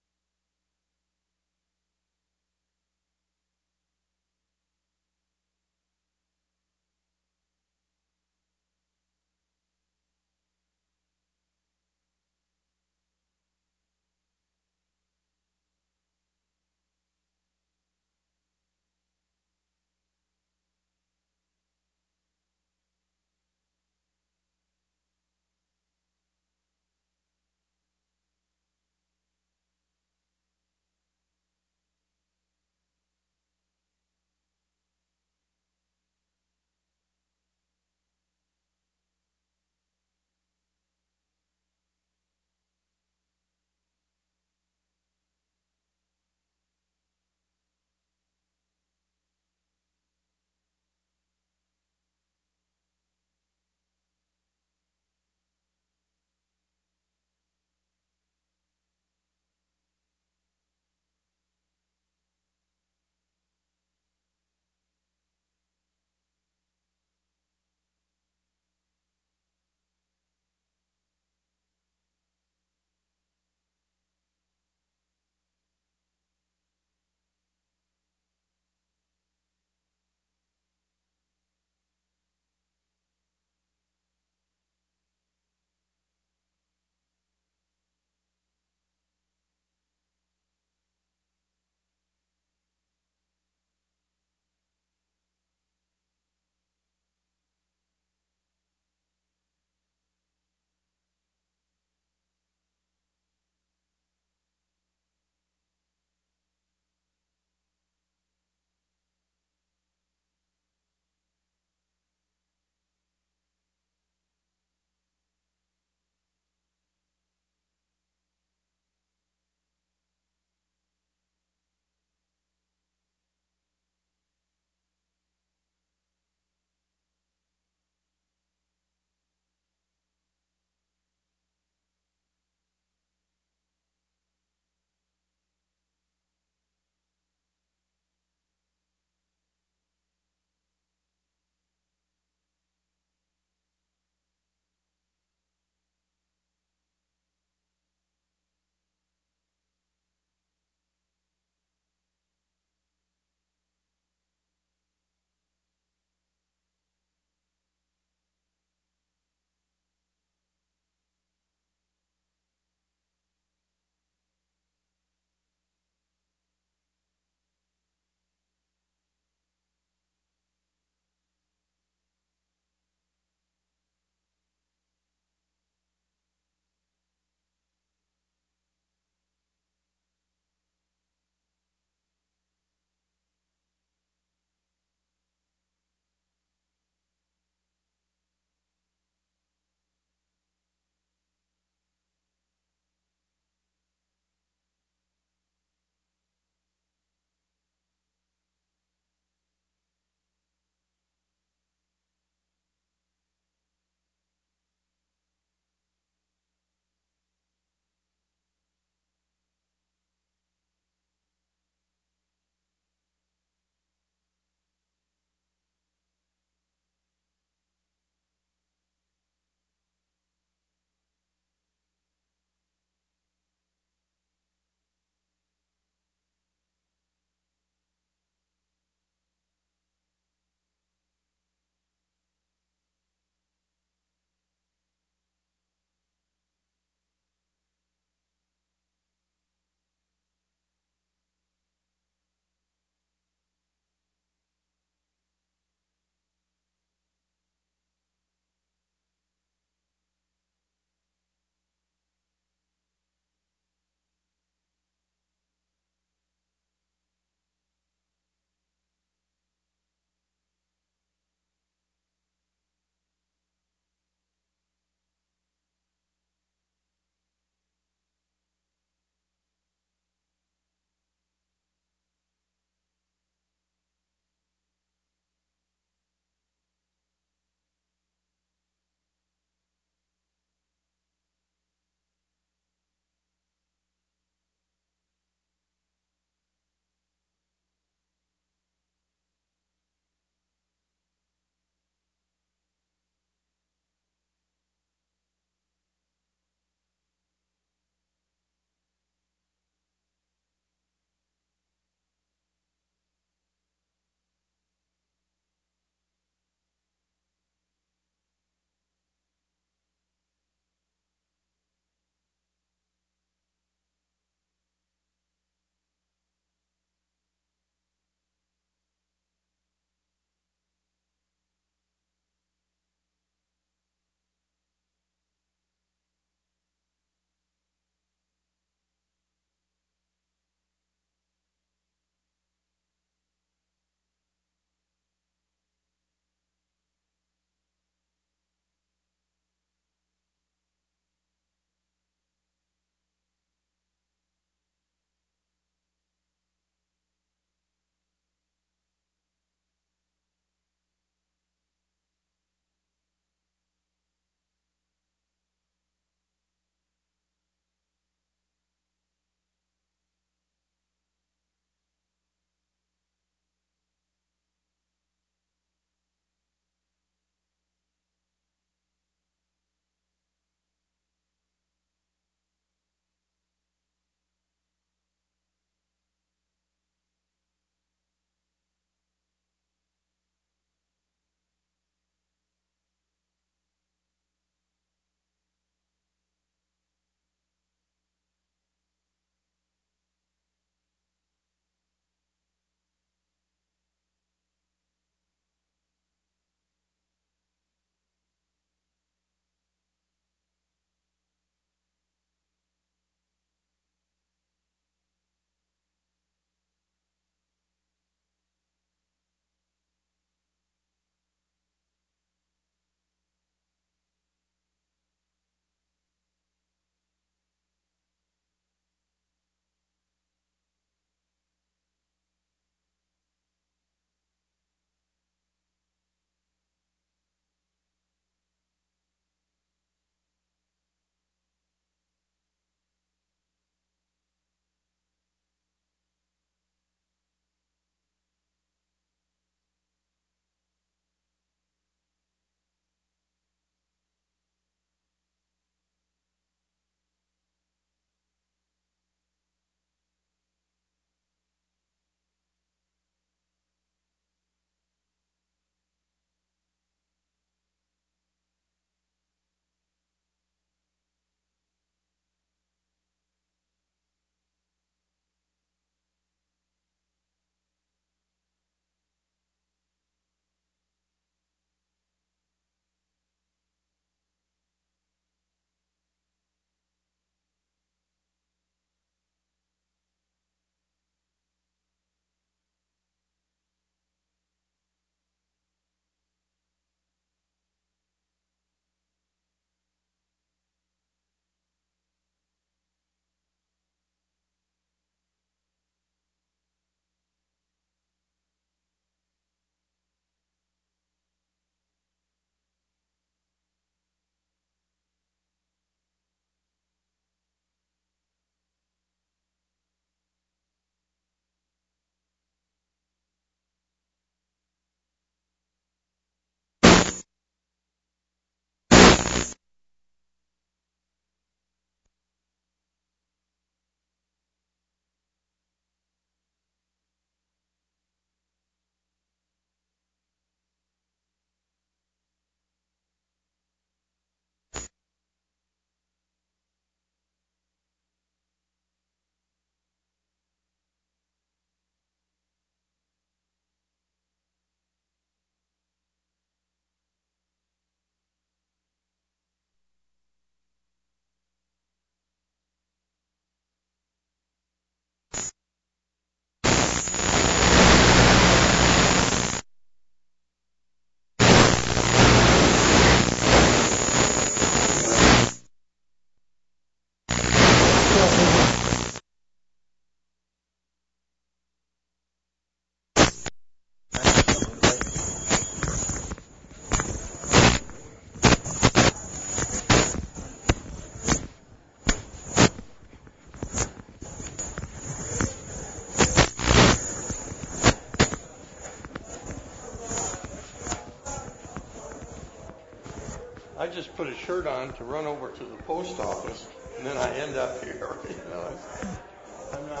I just put a shirt on to run over to the post office, and then I end up here. I'm not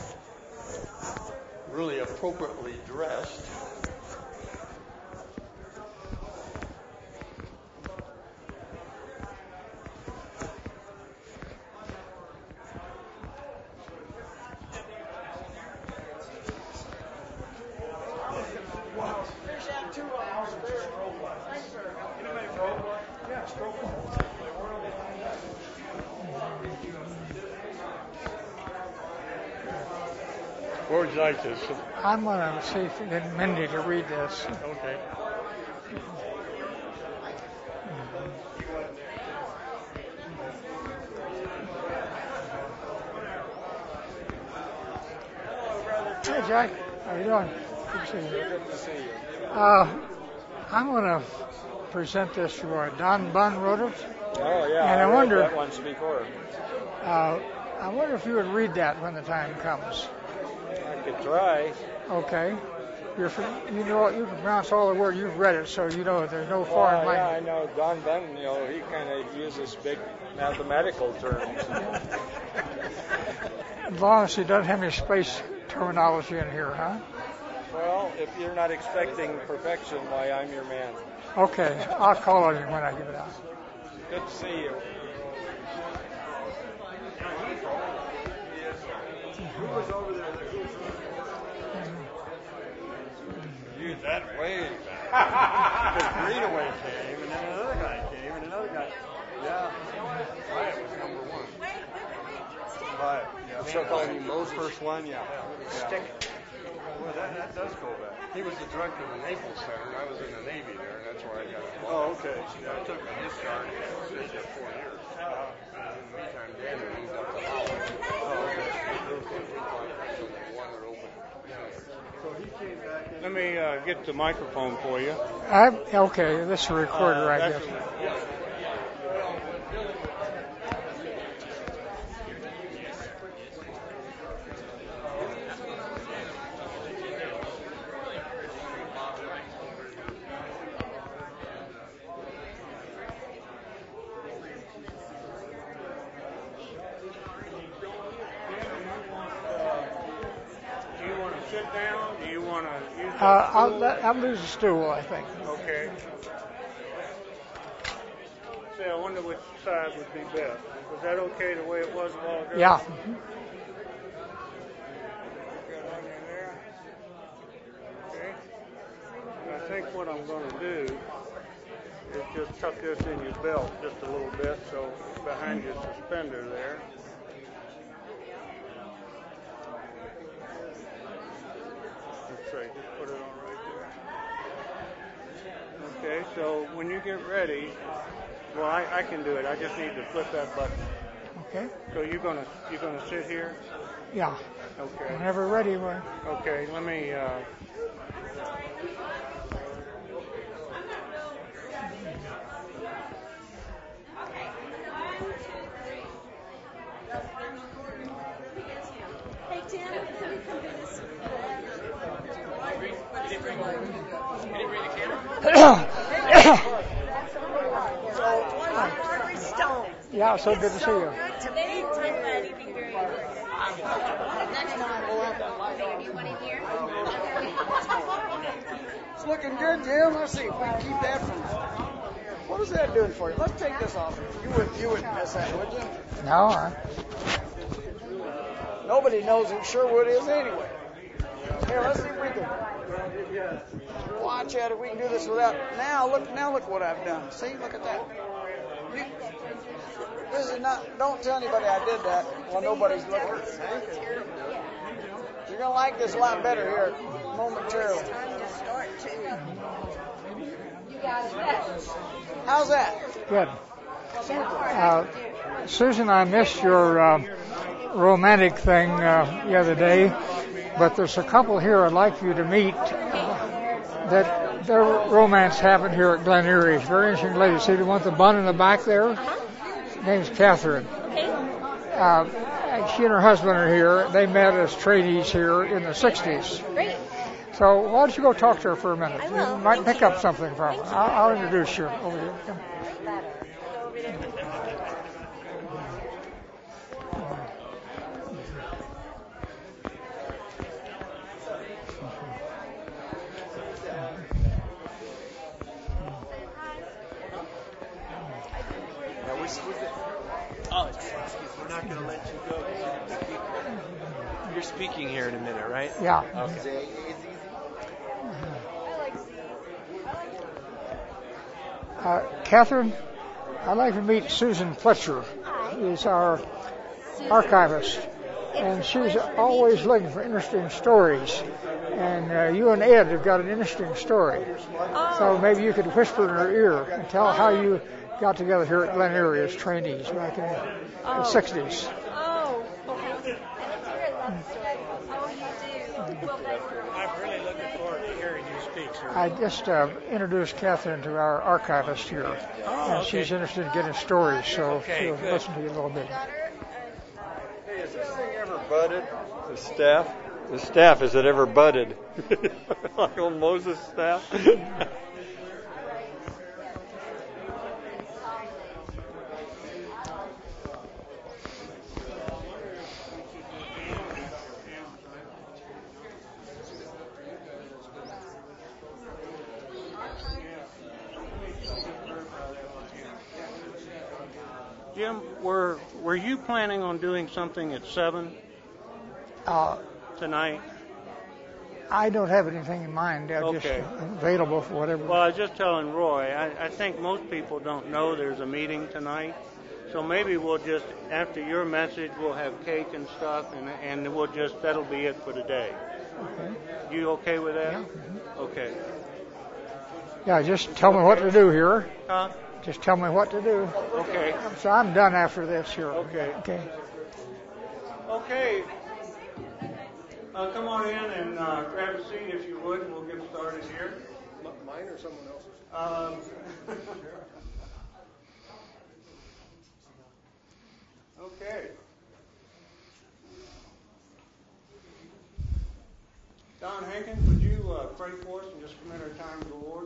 really appropriately dressed. There's that 2 hours there. Anybody broke one? Yeah, stroke one. Where would you like this? I'm going to see if we can get Mindy to read this. Okay. Hey, Jack. How you doing? Good to see you. Good to see you. I'm going to present this to Don Bunn wrote it. Oh, yeah. And I read wonder, that once before. I wonder if you would read that when the time comes. I could try. Okay. You can pronounce all the words. You've read it, so you know there's no foreign Yeah, I language. know. Don Bunn, he kind of uses big mathematical terms. As long as he doesn't have any space terminology in here, huh? Well, if you're not expecting perfection, why, I'm your man. Okay, I'll call on you when I give it out. Good to see you. Who was over there? You that way. Because Greenaway came, and then another guy came, and another guy. Yeah. Wyatt was number 1. Wyatt. Yeah. So calling you Moses? First one, yeah. Stick. Well, that does go back. He was the director of the Naples Center, and I was in the Navy there, and that's where I got involved. Oh, okay. I took a discharge and stayed there 4 years. And in the meantime, Dan moved up to Holland. Oh, okay. Let me get the microphone for you. Okay, this is a recorder, I guess. Do you want to sit down? Do you want to use the I'll lose the stool, I think. Okay. See, I wonder which side would be best. Was that okay the way it was a while ago? Yeah. Got on in there. Okay. And I think what I'm going to do is just tuck this in your belt just a little bit, so behind your suspender there. Let's see, just put it on right there. Okay, so when you get ready, well, I can do it. I just need to flip that button. Okay. So you're gonna sit here? Yeah. Okay. Whenever ready, we're... Okay, let me. Hey, Tim, can we come do this? You didn't bring the camera? Margaret Stone. Yeah, so good to see you. They didn't talk about anything very important. Next time we'll have that light on. You want in here? It's looking good, Jim. Let's see if we can keep that from. What is that doing for you? Let's take this off. You wouldn't miss that, would you? No, Nobody knows who Sherwood is anyway. Here, let's see if we can watch at it. We can do this without. Now look what I've done. See, look at that. This is not. Don't tell anybody I did that while nobody's looking. You're gonna like this a lot better here momentarily. How's that? good. Susan, I missed your romantic thing the other day, but there's a couple here I'd like you to meet that their romance happened here at Glen Erie. It's a very interesting lady. See the one with the bun in the back there? Her name's Catherine. She and her husband are here. They met as trainees here in the 60s. Great. So why don't you go talk to her for a minute? I will. You might Thank pick you. up something from her. Thank you. I'll introduce you over here. Come. Now we're not going to let you go. You're speaking here in a minute, right? Yeah. Okay. Catherine, I'd like to meet Susan Fletcher. She's our archivist, and she's always looking for interesting stories. And you and Ed have got an interesting story. So maybe you could whisper in her ear and tell how you got together here at Glen Erie as trainees back in the 60s. Oh, okay. Oh, you do. Well, I'm really looking forward to hearing you speak, sir. I just introduced Catherine to our archivist here. And she's interested in getting stories, so she'll listen to you a little bit. Hey, is this thing ever budded? The staff? The staff, is it ever budded? Like old Moses' staff? Jim, were you planning on doing something at 7 tonight? I don't have anything in mind. I'm Okay. just available for whatever. Well, I was just telling Roy, I think most people don't know there's a meeting tonight. So maybe we'll just, after your message, we'll have cake and stuff, and we'll just, that'll be it for today. Okay. You okay with that? Yeah. Mm-hmm. Okay. Yeah, just tell me what to do here. Huh? Just tell me what to do. Okay. So I'm done after this here. Okay. Okay. Okay. Come on in and grab a seat if you would, and we'll get started here. Mine or someone else's? Okay. Don Hankins, would you pray for us and just commit our time to the Lord?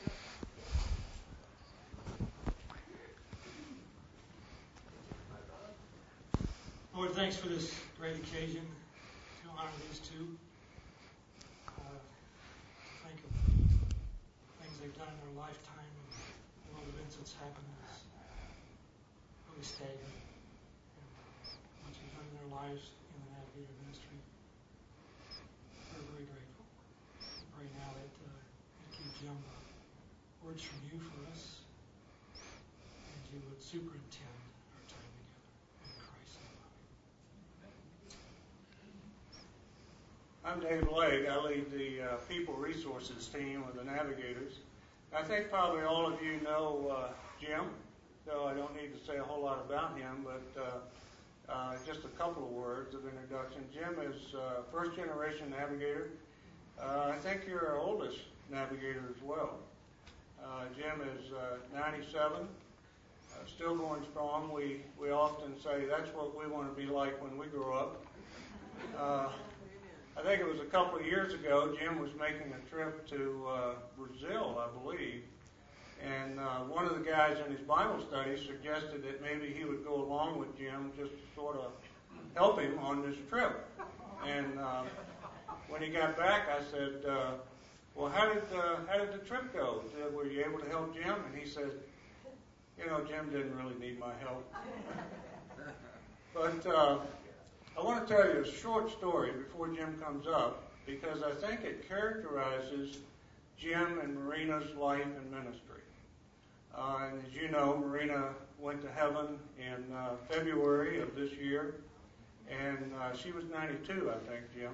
Lord, thanks for this great occasion to honor these two. Think of the things they've done in their lifetime and all the events that's happened has really stayed. And what you've done in their lives in the Navigator ministry. We're very grateful. Pray now that you give Jim words from you for us, and you would superintend our time together. In Christ's name. I'm Dave Legg. I lead the People Resources team of the Navigators. I think probably all of you know Jim, so I don't need to say a whole lot about him, but just a couple of words of introduction. Jim is first-generation Navigator. I think you're our oldest Navigator as well. Jim is 97, still going strong. We often say that's what we want to be like when we grow up. I think it was a couple of years ago, Jim was making a trip to Brazil, I believe, and one of the guys in his Bible study suggested that maybe he would go along with Jim just to sort of help him on this trip. And when he got back, I said, well, how did the trip go? Were you able to help Jim? And he said, Jim didn't really need my help. But I want to tell you a short story before Jim comes up, because I think it characterizes Jim and Marina's life and ministry. And as you know, Marina went to heaven in February of this year, and she was 92, I think, Jim.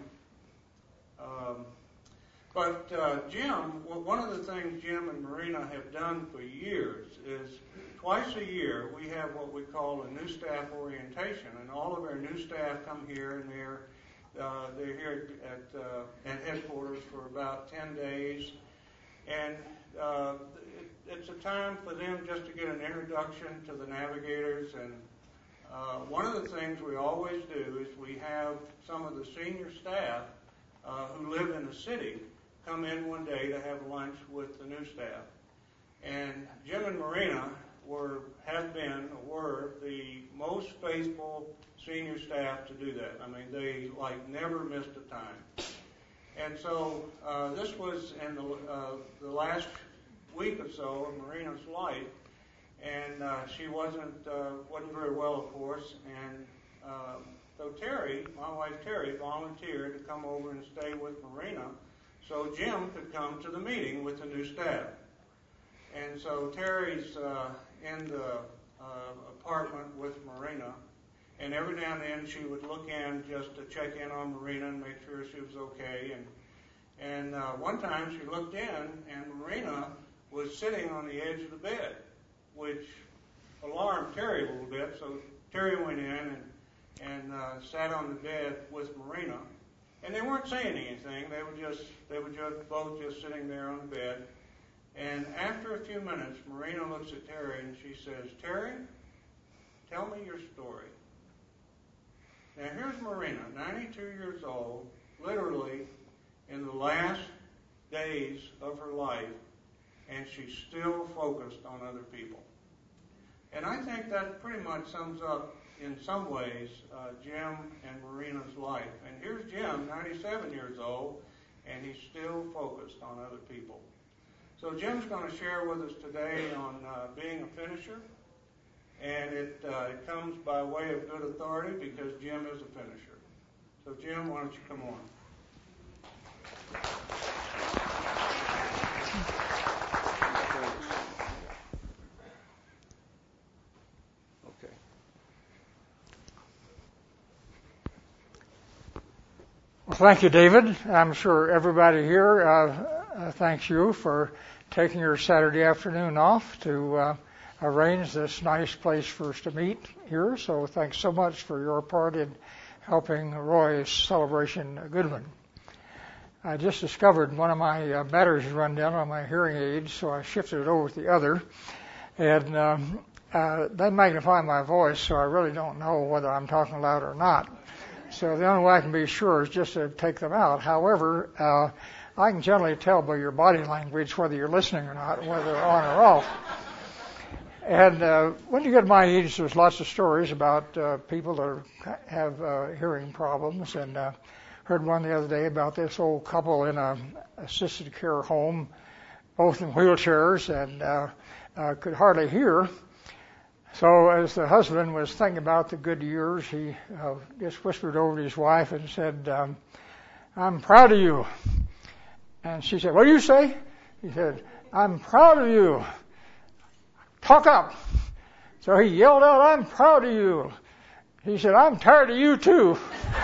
But Jim, one of the things Jim and Marina have done for years is twice a year we have what we call a new staff orientation, and all of our new staff come here, and they're here at headquarters for about 10 days, and it's a time for them just to get an introduction to the Navigators. And one of the things we always do is we have some of the senior staff who live in the city come in one day to have lunch with the new staff. And Jim and Marina were the most faithful senior staff to do that. I mean, they never missed a time. And so this was in the last week or so of Marina's life, and she wasn't very well, of course. And so Terry, my wife Terry, volunteered to come over and stay with Marina, so Jim could come to the meeting with the new staff. And so Terry's in the apartment with Marina, and every now and then she would look in just to check in on Marina and make sure she was okay. And one time she looked in, and Marina was sitting on the edge of the bed, which alarmed Terry a little bit. So Terry went in and sat on the bed with Marina, and they weren't saying anything. They were just both sitting there on the bed. And after a few minutes, Marina looks at Terry and she says, "Terry, tell me your story." Now here's Marina, 92 years old, literally in the last days of her life, and she's still focused on other people. And I think that pretty much sums up, in some ways, Jim and Marina's life. And here's Jim, 97 years old, and he's still focused on other people. So Jim's going to share with us today on being a finisher, and it comes by way of good authority because Jim is a finisher. So Jim, why don't you come on? Okay. Well, thank you, David. I'm sure everybody here thanks you for taking your Saturday afternoon off to arrange this nice place for us to meet here. So thanks so much for your part in helping Roy's celebration a good one. I just discovered one of my batteries run down on my hearing aids, so I shifted it over to the other. And they magnify my voice, so I really don't know whether I'm talking loud or not. So the only way I can be sure is just to take them out. However, I can generally tell by your body language whether you're listening or not, whether they're on or off. And when you get to my age, there's lots of stories about people that have hearing problems. And heard one the other day about this old couple in a assisted care home, both in wheelchairs and could hardly hear. So as the husband was thinking about the good years, he just whispered over to his wife and said, "I'm proud of you." And she said, "What do you say?" He said, "I'm proud of you. Talk up." So he yelled out, "I'm proud of you." He said, "I'm tired of you too."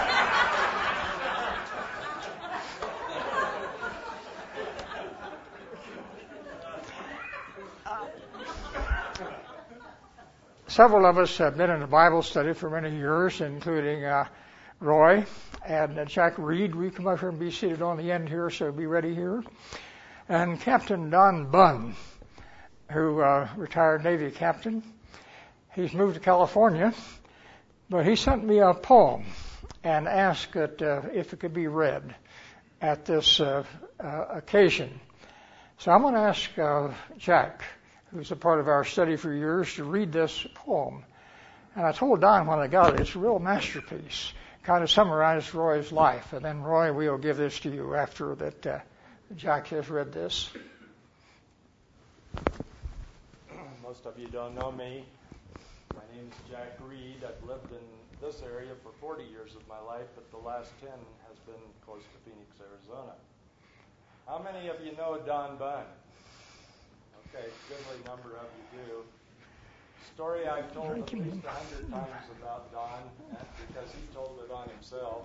Several of us have been in a Bible study for many years, including Roy and Jack Reed. We come up here and be seated on the end here, so be ready here. And Captain Don Bunn, who retired Navy captain. He's moved to California, but he sent me a poem and asked that if it could be read at this occasion. So I'm going to ask Jack, who's a part of our study for years, to read this poem. And I told Don when I got it, it's a real masterpiece. Kind of summarized Roy's life. And then, Roy, we'll give this to you after that Jack has read this. Most of you don't know me. My name is Jack Reed. I've lived in this area for 40 years of my life, but the last 10 has been close to Phoenix, Arizona. How many of you know Don Bunn? Okay, goodly number of you do. Story I've told at least 100 times about Don, because he told it on himself.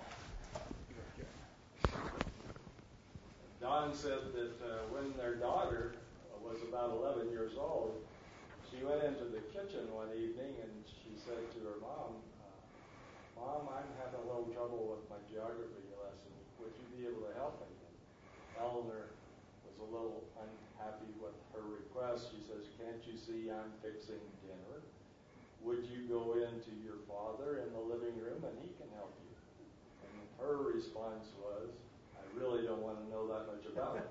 Don said that when their daughter was about 11 years old, she went into the kitchen one evening and she said to her mom, "Mom, I'm having a little trouble with my geography lesson. Would you be able to help me?" And Eleanor was a little unhappy with her request. She says, "Can't you see I'm fixing dinner? Would you go into your father in the living room and he can help you?" And her response was, "I really don't want to know that much about it.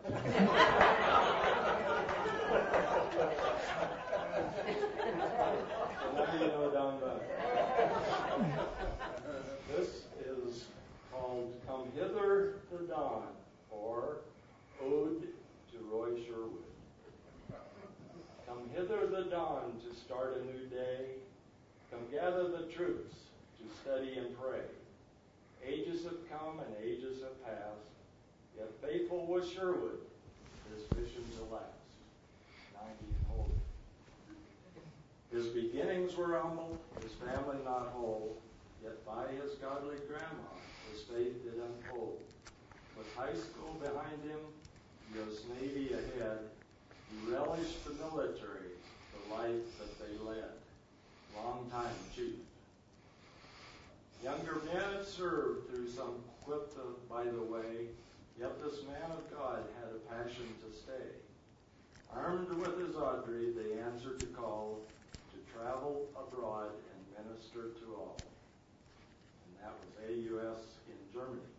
So now you know down there. This is called Come Hither the Dawn, or Ode to Roy Sherwood. Come hither the dawn to start a new day. Come gather the troops to study and pray. Ages have come and ages have passed, yet faithful was Sherwood, his mission to last. 90 and holy. His beginnings were humble, his family not whole, yet by his godly grandma his faith did unfold. With high school behind him, U.S. Navy ahead, he relished the military, the life that they led. Long time chief. Younger men have served through some quip by the way, yet this man of God had a passion to stay. Armed with his Audrey, they answered the call to travel abroad and minister to all. And that was AUS in Germany.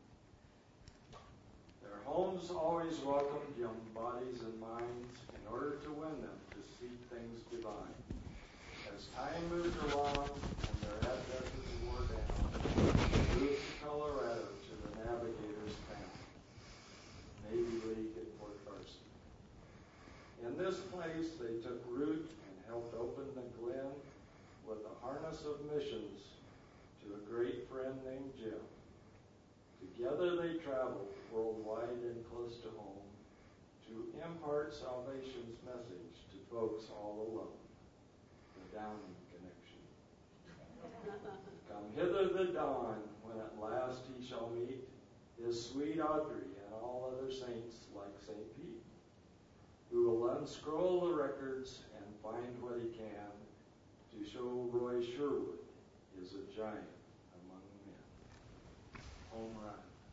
Their homes always welcomed young bodies and minds in order to win them to seek things divine. As time moved along and their addresses wore down, they moved to Colorado to the Navigators town, Navy League at Fort Carson. In this place, they took root and helped open the Glen with a harness of missions to a great friend named Jim. Together they traveled worldwide and close to home to impart salvation's message to folks all alone. The Downing connection. Come hither the dawn, when at last he shall meet his sweet Audrey and all other saints like St. Pete, who will unscroll the records and find what he can to show Roy Sherwood is a giant among men. Home run.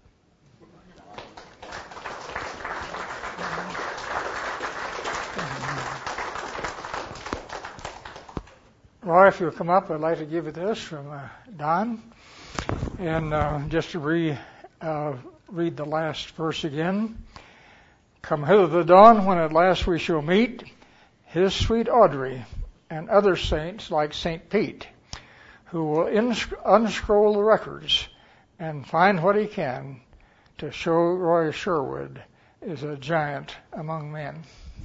Roy, if you'll come up, I'd like to give you this from Don. And just to read the last verse again. Come hither the dawn, when at last we shall meet his sweet Audrey and other saints like St. Pete, who will unscroll the records and find what he can to show Roy Sherwood is a giant among men.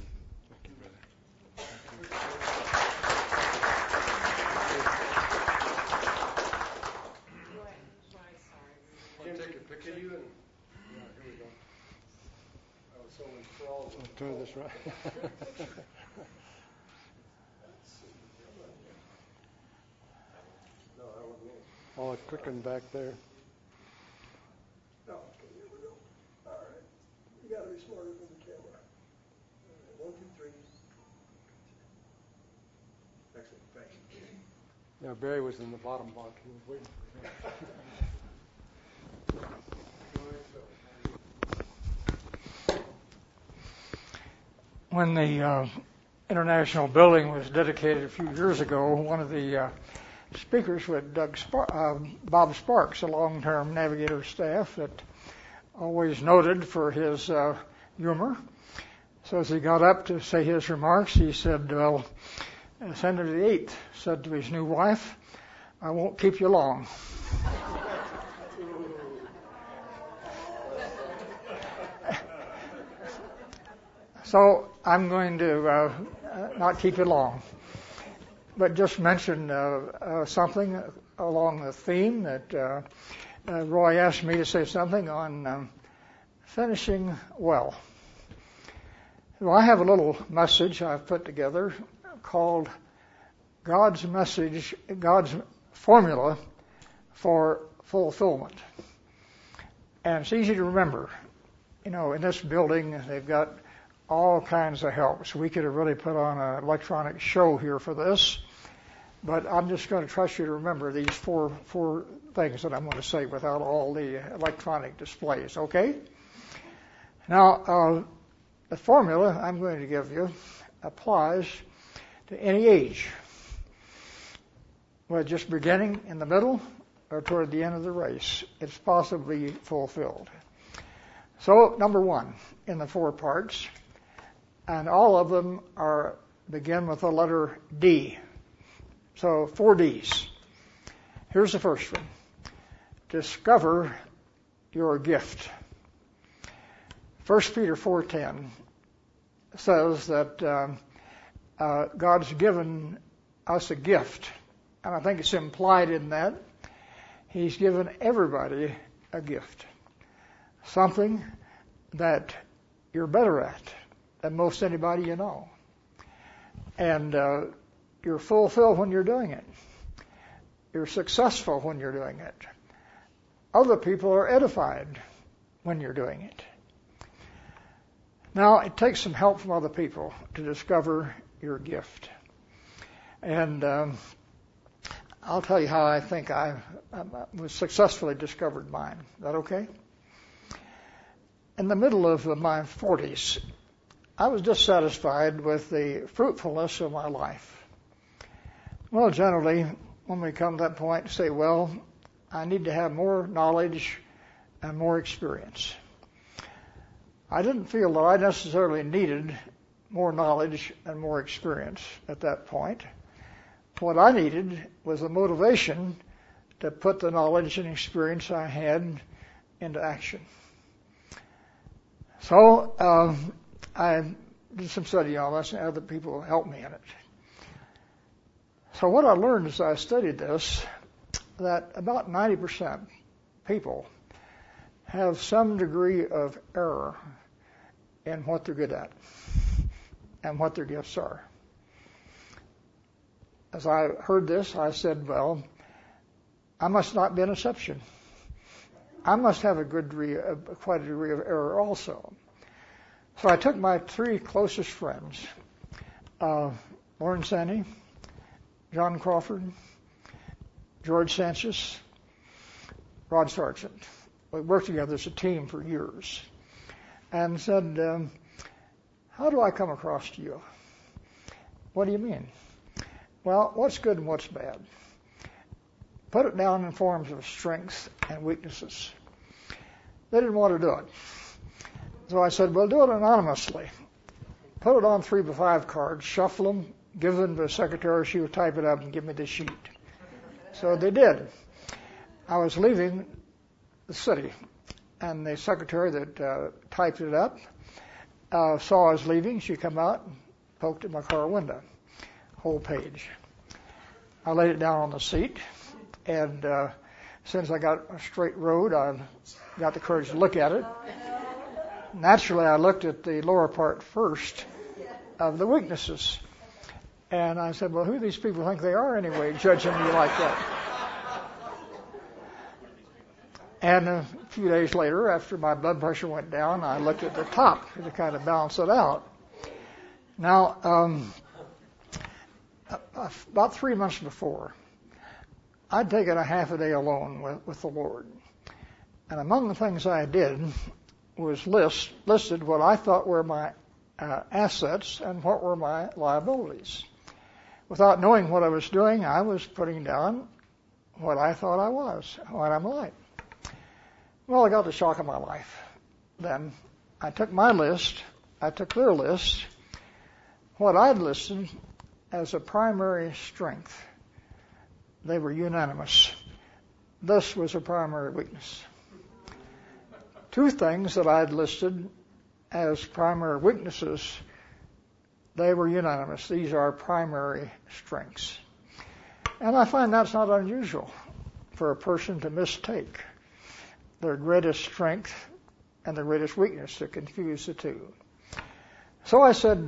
Turn this right. Oh, it's clicking back there. No, okay, here we go. All right. You got to be smarter than the camera. All right, 1, 2, 3. Excellent, thanks. Yeah, Barry was in the bottom block. He was waiting for me. When the International Building was dedicated a few years ago, one of the speakers was Bob Sparks, a long-term Navigator staff that always noted for his humor. So as he got up to say his remarks, he said, well, Senator the 8th said to his new wife, I won't keep you long. So I'm going to not keep it long, but just mention something along the theme that Roy asked me to say something on finishing well. Well, I have a little message I've put together called God's Message, God's Formula for Fulfillment. And it's easy to remember. You know, in this building, they've got all kinds of helps. We could have really put on an electronic show here for this, but I'm just going to trust you to remember these four things that I'm going to say without all the electronic displays, okay? Now, the formula I'm going to give you applies to any age, whether just beginning, in the middle, or toward the end of the race. It's possibly fulfilled. So, number one in the 4 parts, and all of them begin with the letter D. So 4 Ds. Here's the first one. Discover your gift. 1 Peter 4:10 says that God's given us a gift. And I think it's implied in that. He's given everybody a gift. Something that you're better at than most anybody you know. And you're fulfilled when you're doing it. You're successful when you're doing it. Other people are edified when you're doing it. Now, it takes some help from other people to discover your gift. And I'll tell you how I think I was successfully discovered mine. Is that okay? In the middle of my 40s, I was dissatisfied with the fruitfulness of my life. Well, generally, when we come to that point, say, well, I need to have more knowledge and more experience. I didn't feel that I necessarily needed more knowledge and more experience at that point. What I needed was the motivation to put the knowledge and experience I had into action. So I did some study on this, and other people helped me in it. So what I learned as I studied this, that about 90% people have some degree of error in what they're good at and what their gifts are. As I heard this, I said, well, I must not be an exception. I must have quite a degree of error also. So I took my 3 closest friends, Lauren Sandy, John Crawford, George Sanchez, Rod Sargent. We worked together as a team for years. And said, how do I come across to you? What do you mean? Well, what's good and what's bad? Put it down in forms of strengths and weaknesses. They didn't want to do it. So I said, well, do it anonymously. Put it on 3x5 cards, shuffle them, give them to the secretary, she would type it up and give me the sheet. So they did. I was leaving the city, and the secretary that typed it up saw I was leaving. She come out and poked at my car window. Whole page. I laid it down on the seat, and as soon as I got a straight road, I got the courage to look at it. Naturally, I looked at the lower part first of the weaknesses. And I said, well, who do these people think they are anyway, judging me like that? And a few days later, after my blood pressure went down, I looked at the top to kind of balance it out. Now, about 3 months before, I'd taken a half a day alone with the Lord. And among the things I did was listed what I thought were my assets and what were my liabilities. Without knowing what I was doing, I was putting down what I thought I was, what I'm like. Well, I got the shock of my life. Then I took my list, I took their list, what I'd listed as a primary strength. They were unanimous. This was a primary weakness. 2 things that I'd listed as primary weaknesses, they were unanimous. These are primary strengths. And I find that's not unusual for a person to mistake their greatest strength and their greatest weakness, to confuse the two. So I said,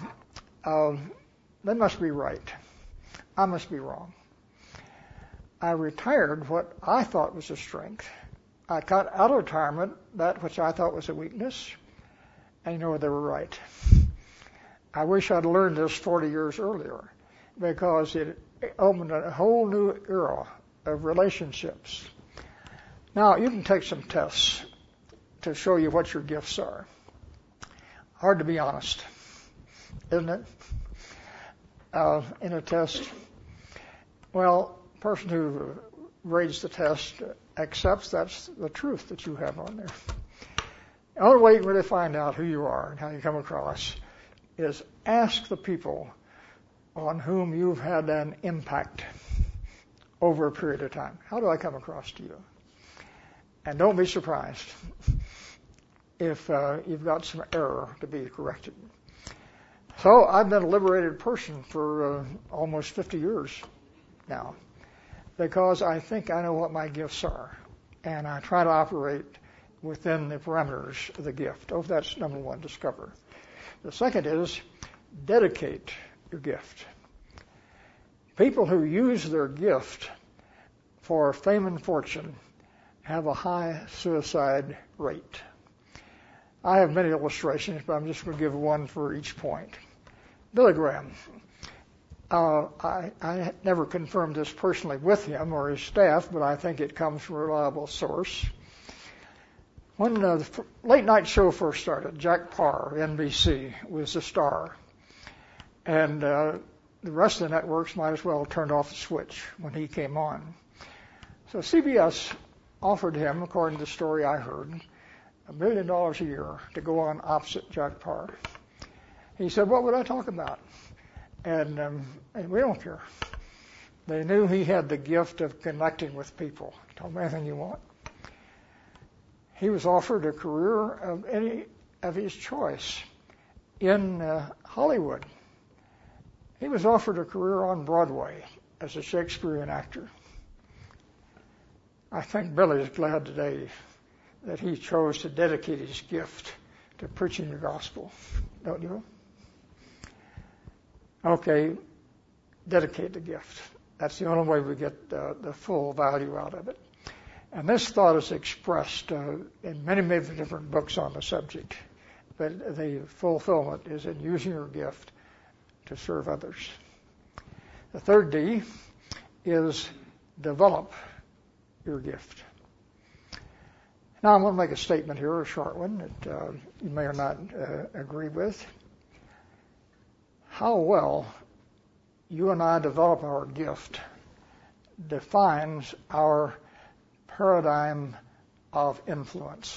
they must be right. I must be wrong. I retired what I thought was a strength. I cut out of retirement that which I thought was a weakness, and they were right. I wish I'd learned this 40 years earlier, because it opened a whole new era of relationships. Now, you can take some tests to show you what your gifts are. Hard to be honest, isn't it? In a test, well, the person who grades the test accepts that's the truth that you have on there. The only way you can really find out who you are and how you come across is ask the people on whom you've had an impact over a period of time. How do I come across to you? And don't be surprised if you've got some error to be corrected. So I've been a liberated person for almost 50 years now because I think I know what my gifts are, and I try to operate within the parameters of the gift. Oh, that's number one, discover. The second is dedicate your gift. People who use their gift for fame and fortune have a high suicide rate. I have many illustrations, but I'm just going to give one for each point. Billy Graham. I never confirmed this personally with him or his staff, but I think it comes from a reliable source. When the late night show first started, Jack Paar, NBC, was the star. And the rest of the networks might as well have turned off the switch when he came on. So CBS offered him, according to the story I heard, $1 million a year to go on opposite Jack Paar. He said, what would I talk about? And we don't care. They knew he had the gift of connecting with people. Tell me anything you want. He was offered a career of any of his choice in Hollywood. He was offered a career on Broadway as a Shakespearean actor. I think Billy is glad today that he chose to dedicate his gift to preaching the gospel. Don't you? Okay, dedicate the gift. That's the only way we get the full value out of it. And this thought is expressed in many, many different books on the subject. But the fulfillment is in using your gift to serve others. The third D is develop your gift. Now I'm going to make a statement here, a short one, that you may or not agree with. How well you and I develop our gift defines our paradigm of influence.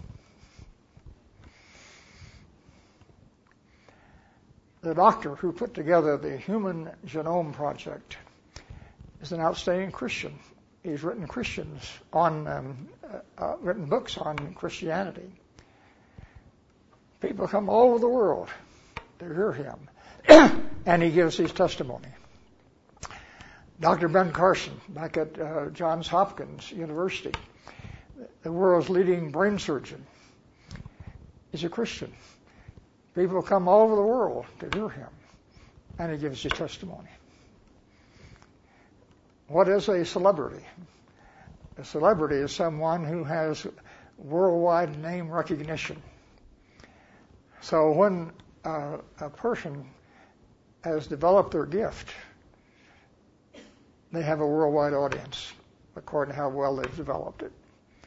The doctor who put together the Human Genome Project is an outstanding Christian. He's written written books on Christianity. People come all over the world to hear him, and he gives his testimony. Dr. Ben Carson, back at Johns Hopkins University, the world's leading brain surgeon, is a Christian. People come all over the world to hear him, and he gives his testimony. What is a celebrity? A celebrity is someone who has worldwide name recognition. So when a person has developed their gift, they have a worldwide audience, according to how well they've developed it.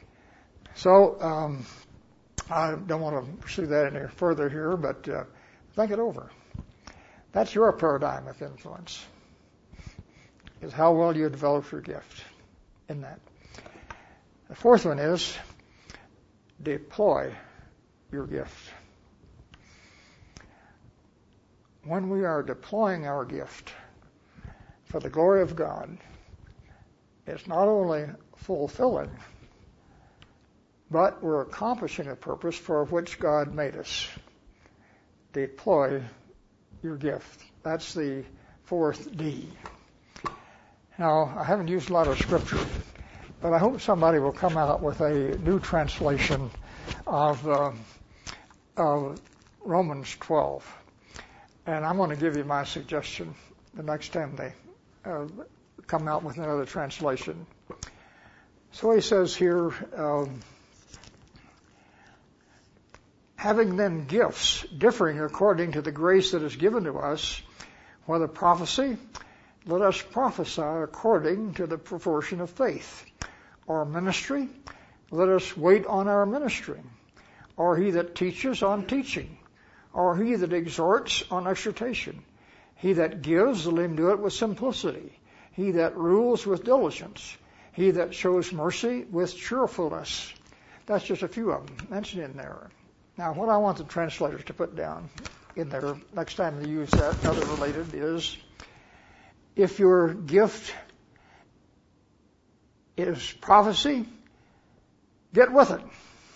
So I don't want to pursue that any further here, but think it over. That's your paradigm of influence, is how well you develop your gift in that. The fourth one is deploy your gift. When we are deploying our gift for the glory of God, it's not only fulfilling, but we're accomplishing a purpose for which God made us. Deploy your gift. That's the fourth D. Now, I haven't used a lot of scripture, but I hope somebody will come out with a new translation of Romans 12. And I'm going to give you my suggestion the next time they come out with another translation. So he says here, having then gifts differing according to the grace that is given to us, whether prophecy, let us prophesy according to the proportion of faith. Or ministry, let us wait on our ministry. Or he that teaches on teaching. Or he that exhorts on exhortation. He that gives, let him do it with simplicity. He that rules with diligence. He that shows mercy with cheerfulness. That's just a few of them mentioned in there. Now, what I want the translators to put down in there next time they use that, another related, is if your gift is prophecy, get with it.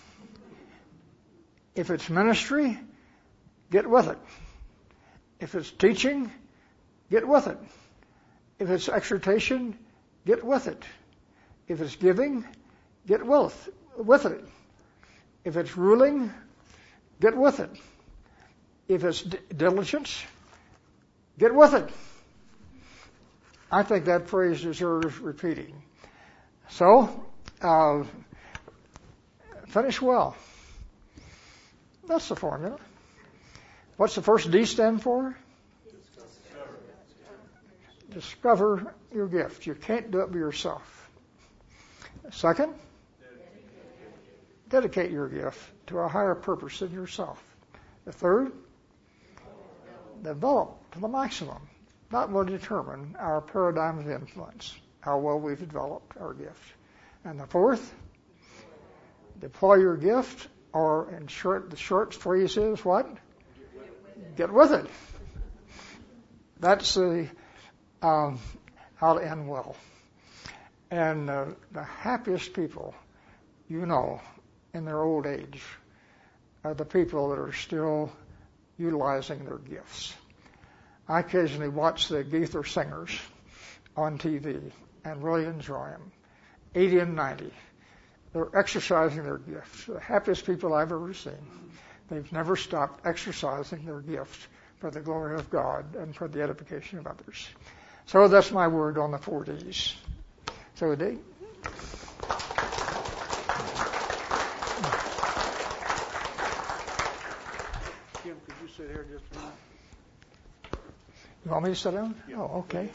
If it's ministry, get with it. If it's teaching, get with it. If it's exhortation, get with it. If it's giving, get with it. If it's ruling, get with it. If it's diligence, get with it. I think that phrase deserves repeating. So, finish well. That's the formula. What's the first D stand for? Discover your gift. You can't do it by yourself. Second, dedicate your gift to a higher purpose than yourself. The third, develop to the maximum. That will determine our paradigm of influence, how well we've developed our gift. And the fourth, deploy your gift, or in short, the short phrase is what? Get with it. That's the how to end well. And the happiest people you know in their old age are the people that are still utilizing their gifts. I occasionally watch the Gaither singers on TV and really enjoy them. 80 and 90. They're exercising their gifts. The happiest people I've ever seen. They've never stopped exercising their gift for the glory of God and for the edification of others. So that's my word on the 4 Ds. So D. Jim, could you sit here just a minute? You want me to sit down? Yeah. Oh, okay.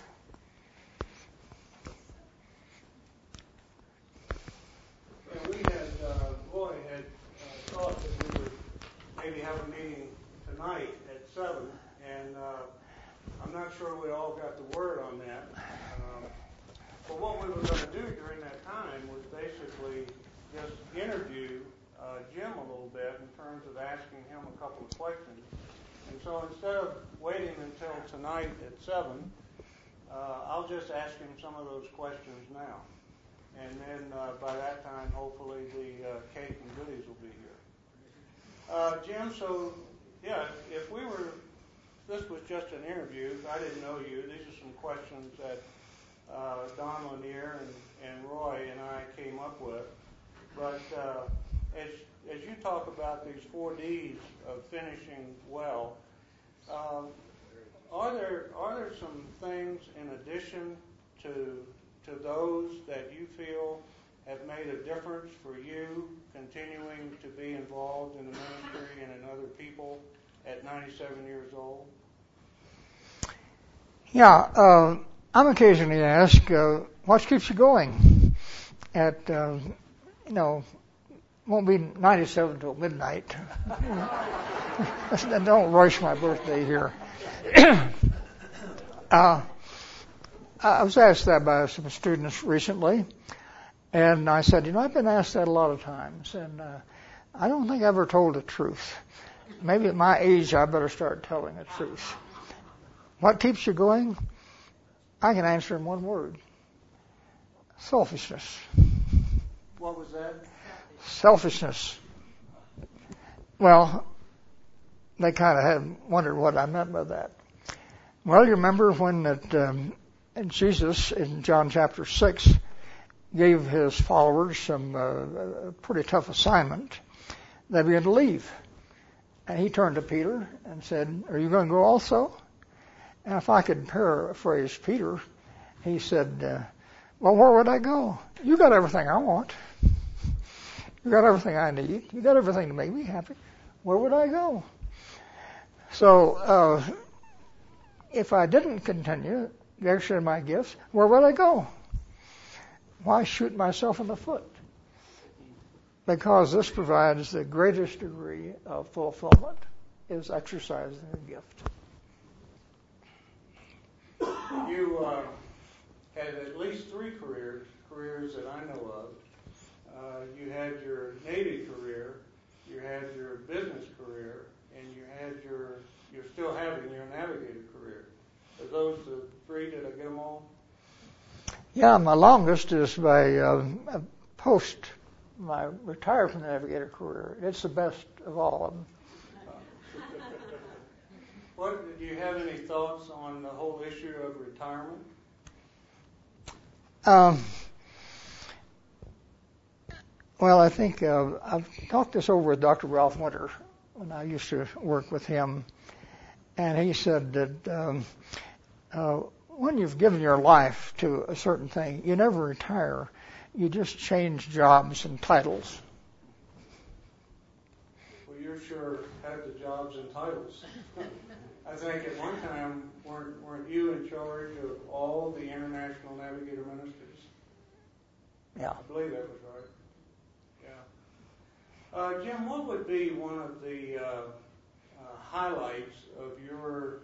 Roy had thought that we would maybe have a meeting tonight at 7, and I'm not sure we all got the word on that. But what we were going to do during that time was basically just interview Jim a little bit in terms of asking him a couple of questions. And so instead of waiting until tonight at 7, I'll just ask him some of those questions now. And then by that time, hopefully, the cake and goodies will be here. Jim, so, yeah, if we were, this was just an interview. I didn't know you. These are some questions that Don Lanier and Roy and I came up with. But as you talk about these 4 Ds of finishing well, are there some things in addition to those that you feel have made a difference for you continuing to be involved in the ministry and in other people at 97 years old? Yeah, I'm occasionally asked, what keeps you going? At, won't be 97 till midnight. Don't rush my birthday here. I was asked that by some students recently, and I said, I've been asked that a lot of times, and I don't think I ever told the truth. Maybe at my age I better start telling the truth. What keeps you going? I can answer in one word. Selfishness. What was that? Selfishness. Well, they kind of had wondered what I meant by that. Well, you remember when Jesus in John chapter 6 gave his followers some pretty tough assignment. They began to leave. And he turned to Peter and said, "Are you going to go also?" And if I could paraphrase Peter, he said, "Well, where would I go? You got everything I want. You got everything I need. You got everything to make me happy. Where would I go?" So if I didn't continue the exercise of my gifts, where would I go? Why shoot myself in the foot? Because this provides the greatest degree of fulfillment, is exercising the gift. You had at least 3 careers that I know of. You had your Navy career, you had your business career, and you're still having your navigator career. Are those the three? Did I get them all? Yeah, my longest is my post. My retired from the navigator career. It's the best of all of them. Do you have any thoughts on the whole issue of retirement? Well, I think I've talked this over with Dr. Ralph Winter when I used to work with him, and he said that when you've given your life to a certain thing, you never retire. You just change jobs and titles. Well, you sure had the jobs and titles. I think at one time, weren't you in charge of all the international navigator ministers? Yeah. I believe that was right. Yeah. Jim, what would be one of the highlights of your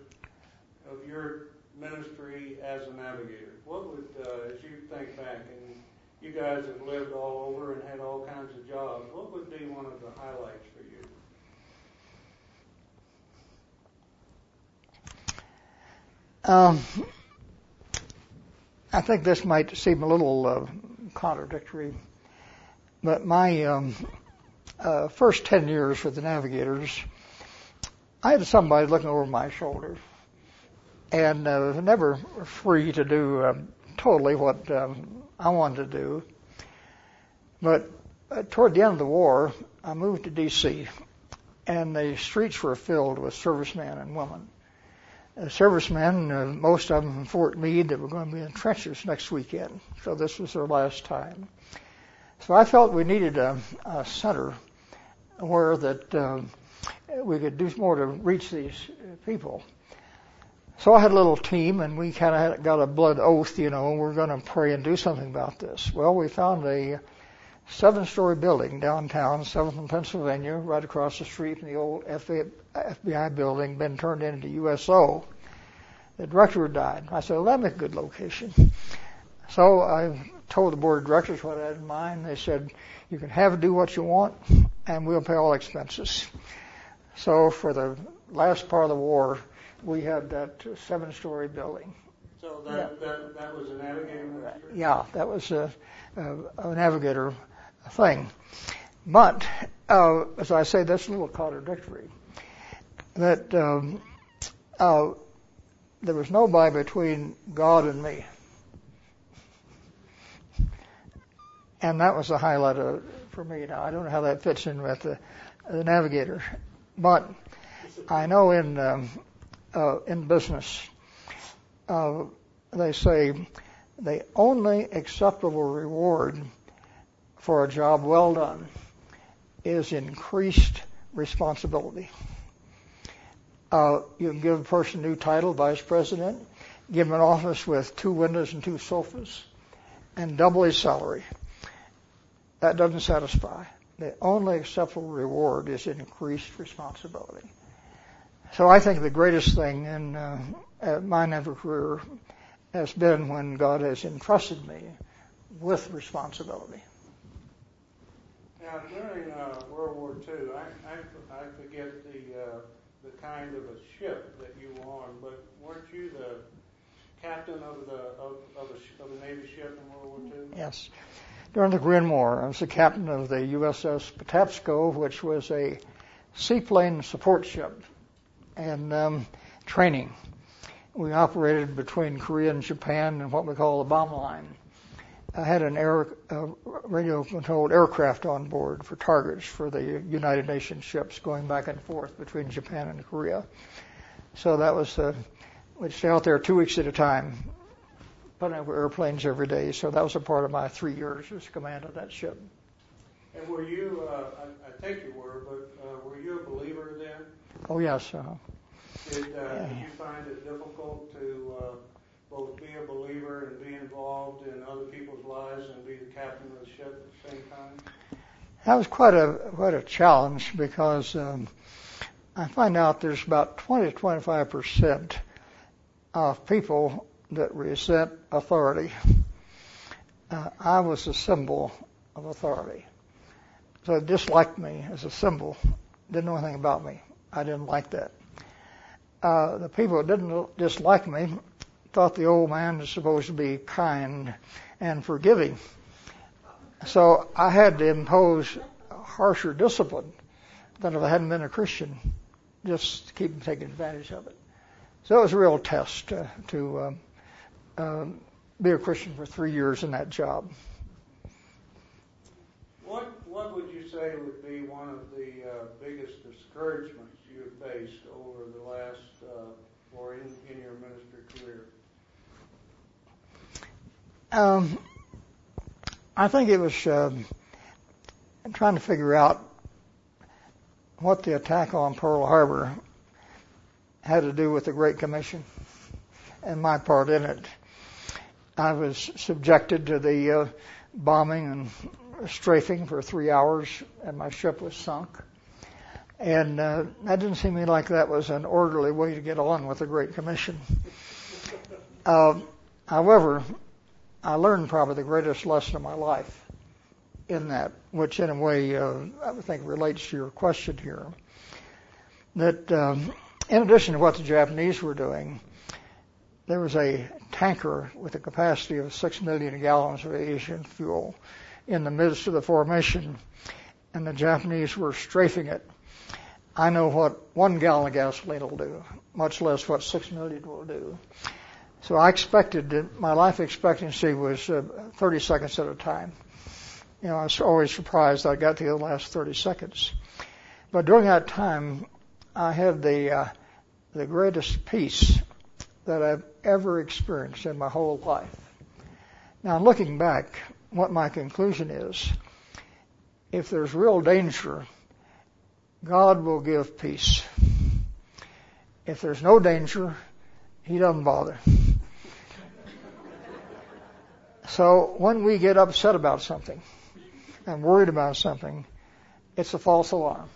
ministry as a navigator? What would, as you think back, and you guys have lived all over and had all kinds of jobs, what would be one of the highlights for you? I think this might seem a little contradictory, but my first 10 years with the navigators, I had somebody looking over my shoulder, and was never free to do totally what I wanted to do. But toward the end of the war, I moved to D.C., and the streets were filled with servicemen and women. Servicemen, most of them from Fort Meade, that were going to be in the trenches next weekend. So this was their last time. So I felt we needed a center where that we could do more to reach these people. So I had a little team, and we kind of got a blood oath, we're going to pray and do something about this. Well, we found a 7-story building downtown, 7th and Pennsylvania, right across the street from the old FBI building, been turned into USO. The director had died. I said, well, that'd make a good location. So I told the board of directors what I had in mind. They said, you can do what you want, and we'll pay all expenses. So for the last part of the war, we had that 7-story building. So that was a navigator ministry? Yeah, that was a navigator thing. But, as I say, that's a little contradictory. That there was nobody between God and me. And that was the highlight for me. Now, I don't know how that fits in with the navigator. But I know in business, they say the only acceptable reward for a job well done is increased responsibility. You can give a person a new title, vice president, give him an office with 2 windows and 2 sofas, and double his salary. That doesn't satisfy. The only acceptable reward is increased responsibility. So I think the greatest thing in my navigator career has been when God has entrusted me with responsibility. Now, during World War II, I forget the kind of a ship that you were on, but weren't you the captain of a Navy ship in World War II? Yes. During the Korean War, I was the captain of the USS Patapsco, which was a seaplane support ship and training. We operated between Korea and Japan in what we call the bomb line. I had an radio-controlled aircraft on board for targets for the United Nations ships going back and forth between Japan and Korea. So that was, we'd stay out there 2 weeks at a time, putting up airplanes every day. So that was a part of my 3 years as command of that ship. And were you, I think you were, but were you a believer then? Oh, yes. Did you find it difficult to both be a believer and be involved in other people's lives and be the captain of the ship at the same time? That was quite a challenge because I find out there's about 20 to 25% of people that resent authority. I was a symbol of authority. So they disliked me as a symbol. Didn't know anything about me. I didn't like that. The people that didn't dislike me thought the old man was supposed to be kind and forgiving. So I had to impose harsher discipline than if I hadn't been a Christian, just to keep them taking advantage of it. So it was a real test to be a Christian for 3 years in that job. What would you say would be one of the biggest discouragements you have faced over the last, or in your ministry career? I think it was trying to figure out what the attack on Pearl Harbor had to do with the Great Commission and my part in it. I was subjected to the bombing and strafing for 3 hours, and my ship was sunk. And that didn't seem to me like that was an orderly way to get on with the Great Commission. However, I learned probably the greatest lesson of my life in that, which in a way I think relates to your question here. That in addition to what the Japanese were doing, there was a tanker with a capacity of 6 million gallons of aviation fuel in the midst of the formation, and the Japanese were strafing it. I know what 1 gallon of gasoline will do, much less what 6 million will do. So I expected that my life expectancy was 30 seconds at a time. You know, I was always surprised I got to the last 30 seconds. But during that time, I had the greatest peace that I've ever experienced in my whole life. Now, looking back, what my conclusion is, if there's real danger, God will give peace. If there's no danger, He doesn't bother. So when we get upset about something and worried about something, it's a false alarm.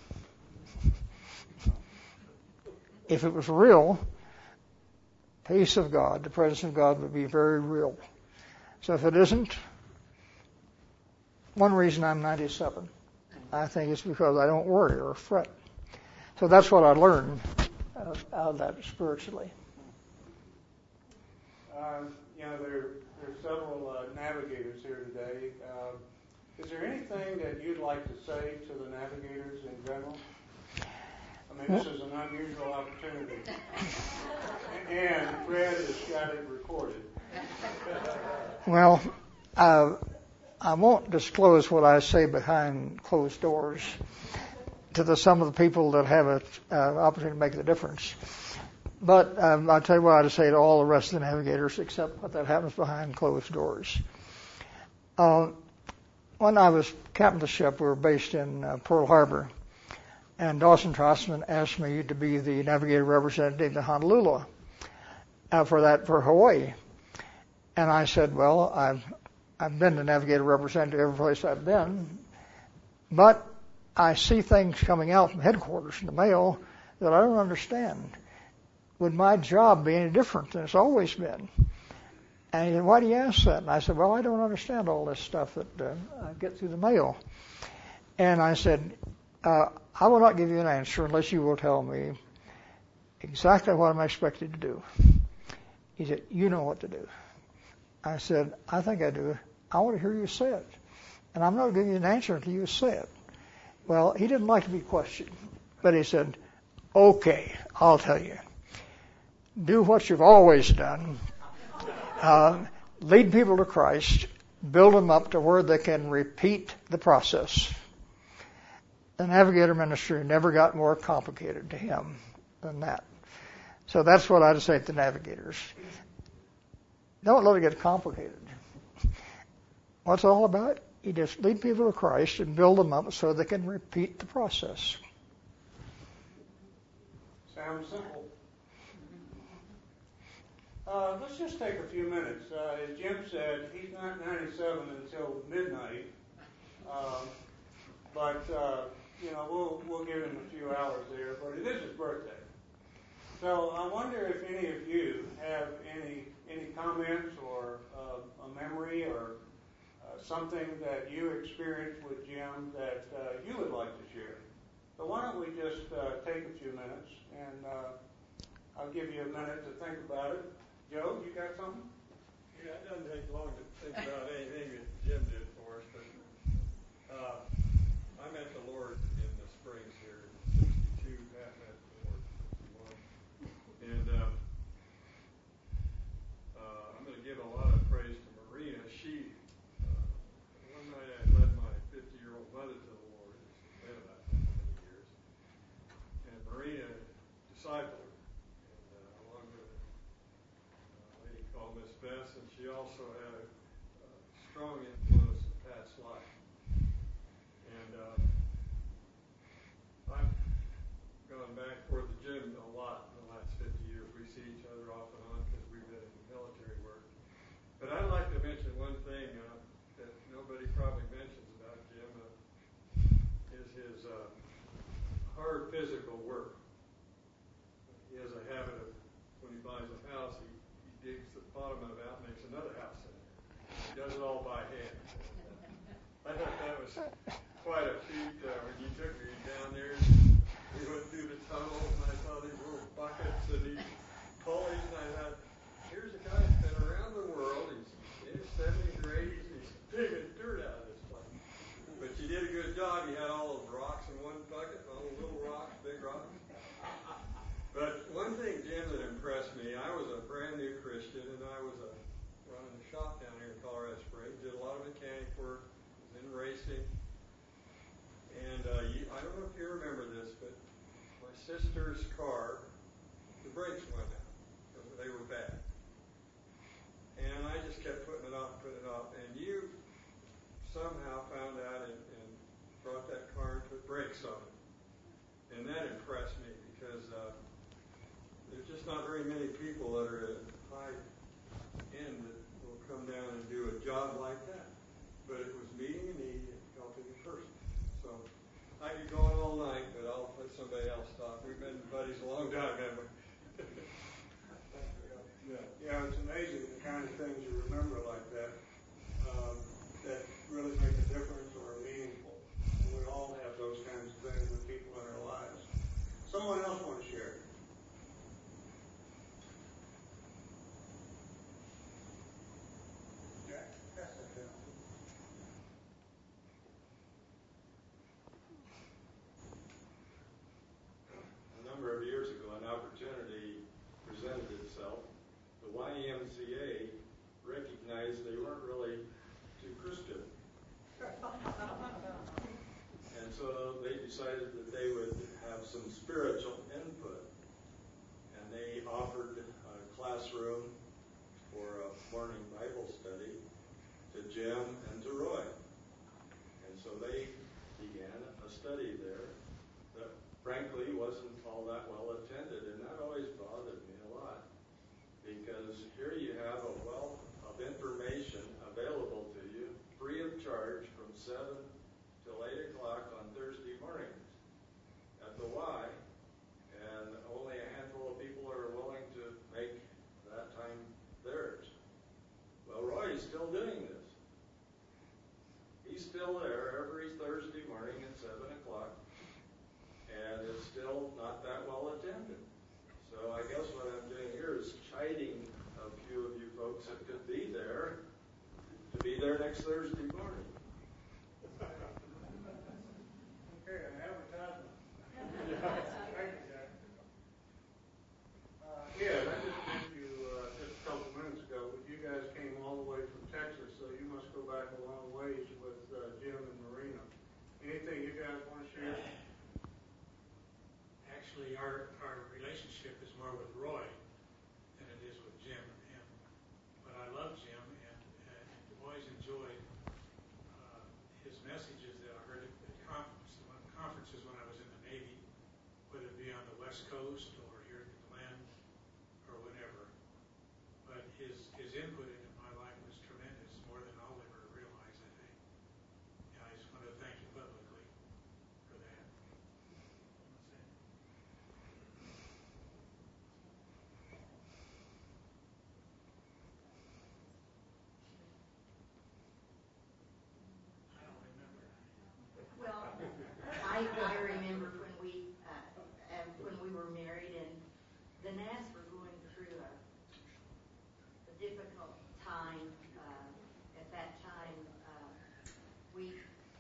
If it was real, peace of God, the presence of God would be very real. So if it isn't, one reason I'm 97, I think it's because I don't worry or fret. So that's what I learned out of that spiritually. There are several navigators here today. Is there anything that you'd like to say to the navigators in general? I mean, this is an unusual opportunity. And Fred has got it recorded. Well, I won't disclose what I say behind closed doors to some of the people that have an opportunity to make the difference. But I'll tell you what I'd say to all the rest of the navigators, except what that happens behind closed doors. When I was captain of the ship, we were based in Pearl Harbor, and Dawson Trostman asked me to be the navigator representative to Honolulu for Hawaii. And I said, well, I've been the navigator representative every place I've been, but I see things coming out from headquarters in the mail that I don't understand. Would my job be any different than it's always been? And he said, why do you ask that? And I said, well, I don't understand all this stuff that I get through the mail. And I said, I will not give you an answer unless you will tell me exactly what I'm expected to do. He said, you know what to do. I said, I think I do. I want to hear you say it. And I'm not going to give you an answer until you say it. Well, he didn't like to be questioned. But he said, okay, I'll tell you. Do what you've always done. Lead people to Christ. Build them up to where they can repeat the process. The navigator ministry never got more complicated to him than that. So that's what I'd say to the navigators. Don't let it get complicated. What's it all about? You just lead people to Christ and build them up so they can repeat the process. Sounds simple. Let's just take a few minutes. As Jim said, he's not 97 until midnight. But we'll give him a few hours there. But it is his birthday. So I wonder if any of you have any comments or a memory or something that you experienced with Jim that you would like to share. So why don't we just take a few minutes, and I'll give you a minute to think about it. Joe, you got something? Yeah, it doesn't take long to think about anything that Jim did for us, but I met the Lord in the Springs here in 62. Pat met the Lord in 61. And I'm going to give a lot of praise to Marina. She, one night I led my 50-year-old mother to the Lord. It's been about many years. And Marina discipled her, and along with a lady called Miss Bess, and she also had a strong influence in Pat's life. And I've gone back toward the gym a lot in the last 50 years. We see each other off and on because we've been in military work. But I'd like to mention one thing that nobody probably mentions about Jim is his hard physical work. He has a habit of, when he buys a house, he digs the bottom of it out and makes another house in there. He does it all by hand. I thought that was quite a feat when you took me down there. We went through the tunnel, and I saw these little buckets and these pulleys, and I thought, here's a guy that's been around the world. He's in his 70s or 80s. He's digging dirt out of this place. But you did a good job. You had all those rocks in one bucket, all the little rocks, big rocks. But one thing, Jim, that impressed me, I was a brand new Christian, and I was running a shop down here in Colorado Springs. Did a lot of mechanic work, was in racing. And I don't know if you remember this, but my sister's car, the brakes went out. They were bad. And I just kept putting it off. And you somehow found out and brought that car and put brakes on it. And that impressed me because there's just not very many people that are at high end that will come down and do a job like that. But it was meeting a need and helping a person. So I could go on all night, but I'll let somebody else talk. We've been buddies a long time, haven't we? Yeah, it's amazing the kind of things you remember like that that really make a difference or are meaningful. And we all have those kinds of things with people in our lives. Someone else want to share? Jack? A number of years ago, an opportunity presented itself. The YMCA recognized they weren't really too Christian. And so they decided that they would have some spiritual input. And they offered a classroom for a morning Bible study to Jim and to Roy. And so they began a study there that frankly wasn't all that well attended, and that always bothered me a lot. Because here you have a wealth of information available to you, free of charge, from 7 till 8 o'clock on Thursday mornings at the Y, and only a handful of people are willing to make that time theirs. Well, Roy is still doing this. He's still there every Thursday morning at 7 o'clock, and it's still not that well attended. So I guess what I'm doing here is chiding a few of you folks that could be there to be there next Thursday morning. Okay, an advertisement. Thank you, Jack. Yeah, I just met you just a couple minutes ago, but you guys came all the way from Texas, so you must go back a long ways with Jim and Marina. Anything you guys want to share? Actually, our relationship is more with Roy than it is with Jim. But I love Jim and always enjoyed his messages that I heard at conferences when I was in the Navy, whether it be on the West Coast or here at the Glen or whenever. But his input into my life was tremendous, more than I'll ever realize, I think. And I just want to thank you publicly for that. I remember when we were married, and the Nats were going through a difficult time. At that time, we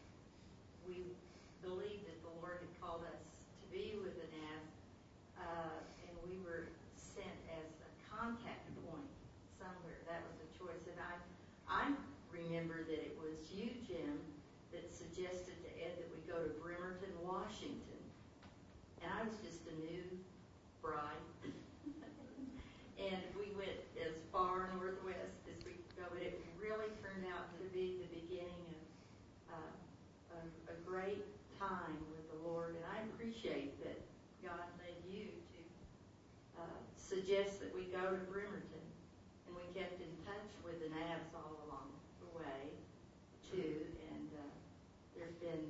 believed that the Lord had called us to be with the Nats, and we were sent as a contact point somewhere. That was a choice, and I remember that it was you, Jim, that suggested to Ed that we go to Bremerton, Washington. And I was just a new bride. And we went as far northwest as we could go. But it really turned out to be the beginning of a great time with the Lord. And I appreciate that God led you to suggest that we go to Bremerton. And we kept in touch with the Navs all along the way, too. And there's been,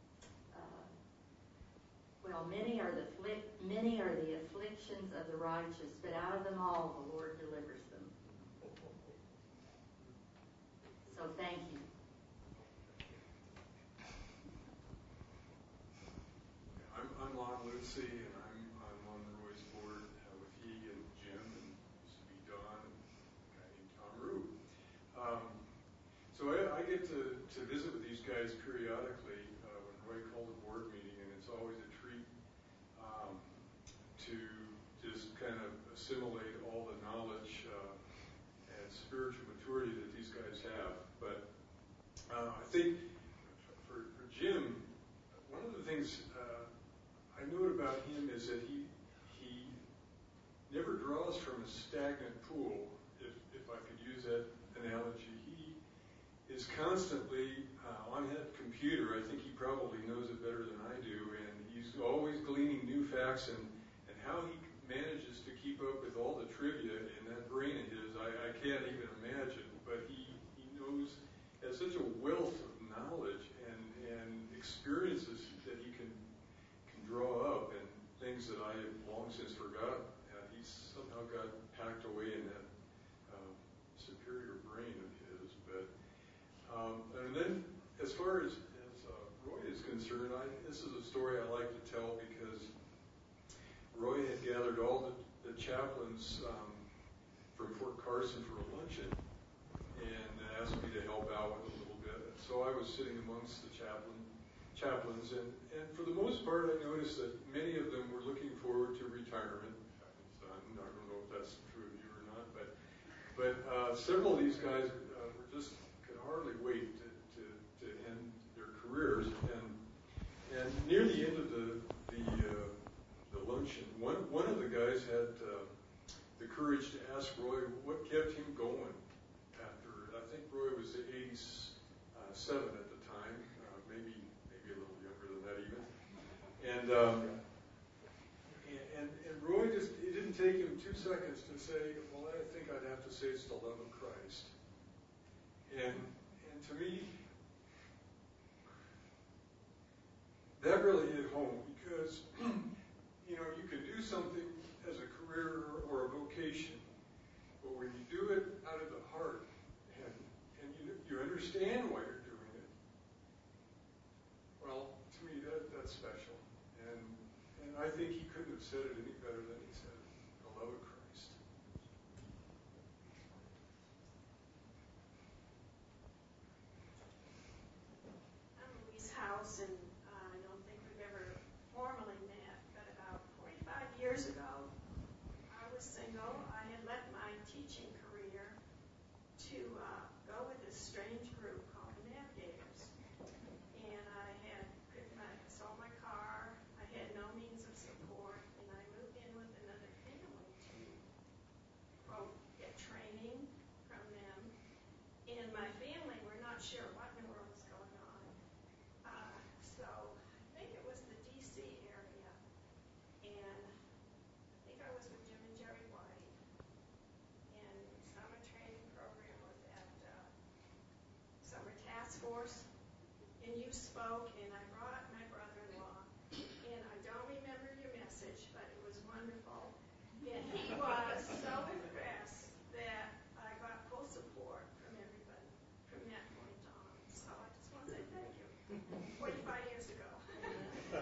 many are the afflictions of the righteous, but out of them all the Lord delivers them. So thank you. I'm Lon Lucy, and I'm on the Roy's board with he and Jim, and used to be Don, and a guy named Tom Rue. So I get to visit with these guys periodically when Roy calls a board meeting, and it's always a treat to just kind of assimilate all the knowledge and spiritual maturity that these guys have. But I think for Jim, one of the things I note about him is that he never draws from a stagnant pool, if I could use that analogy. He is constantly on that computer. I think he probably knows it better than I do, and he's always gleaning new facts, and how he manages to keep up with all the trivia in that brain of his, I can't even imagine. But he knows, has such a wealth of knowledge and experiences that he can draw up, and things that I have long since forgotten. He's somehow got packed away in that superior brain of his. But and then, as far as Roy is concerned, this is a story I like to tell because Roy had gathered all the chaplains from Fort Carson for a luncheon and asked me to help out with a little bit. And so I was sitting amongst the chaplains, and for the most part, I noticed that many of them were looking forward to retirement. I don't know if that's true of you or not, but several of these guys could hardly wait to end their careers. And near the end of the luncheon, one of the guys had the courage to ask Roy what kept him going after. I think Roy was 87 at the time, maybe a little younger than that even. And Roy it didn't take him 2 seconds to say, well, I think I'd have to say it's the love of Christ. And to me, that really hit home because, you can do something as a career or a vocation, but when you do it out of the heart and you understand why you're doing it, well, to me, that's special. And I think he couldn't have said it any better than he said it, the love of Christ. I'm Louise House, and I don't think we've ever formally met, but about 45 years ago, I was single. I had left my teaching career to go with this strange group called the Navigators. And I sold my car, I had no means of support, and I moved in with another family to, quote, get training from them. And my family were not sure what in the world was going on. So I think it was the D.C. area, and I think I was with Jim and Jerry White, and summer training program was at Summer Task Force, and you spoke, and I brought my brother-in-law, and I don't remember your message, but it was wonderful, and he was so impressed that I got full support from everybody from that point on. So I just want to say thank you. 45 years ago.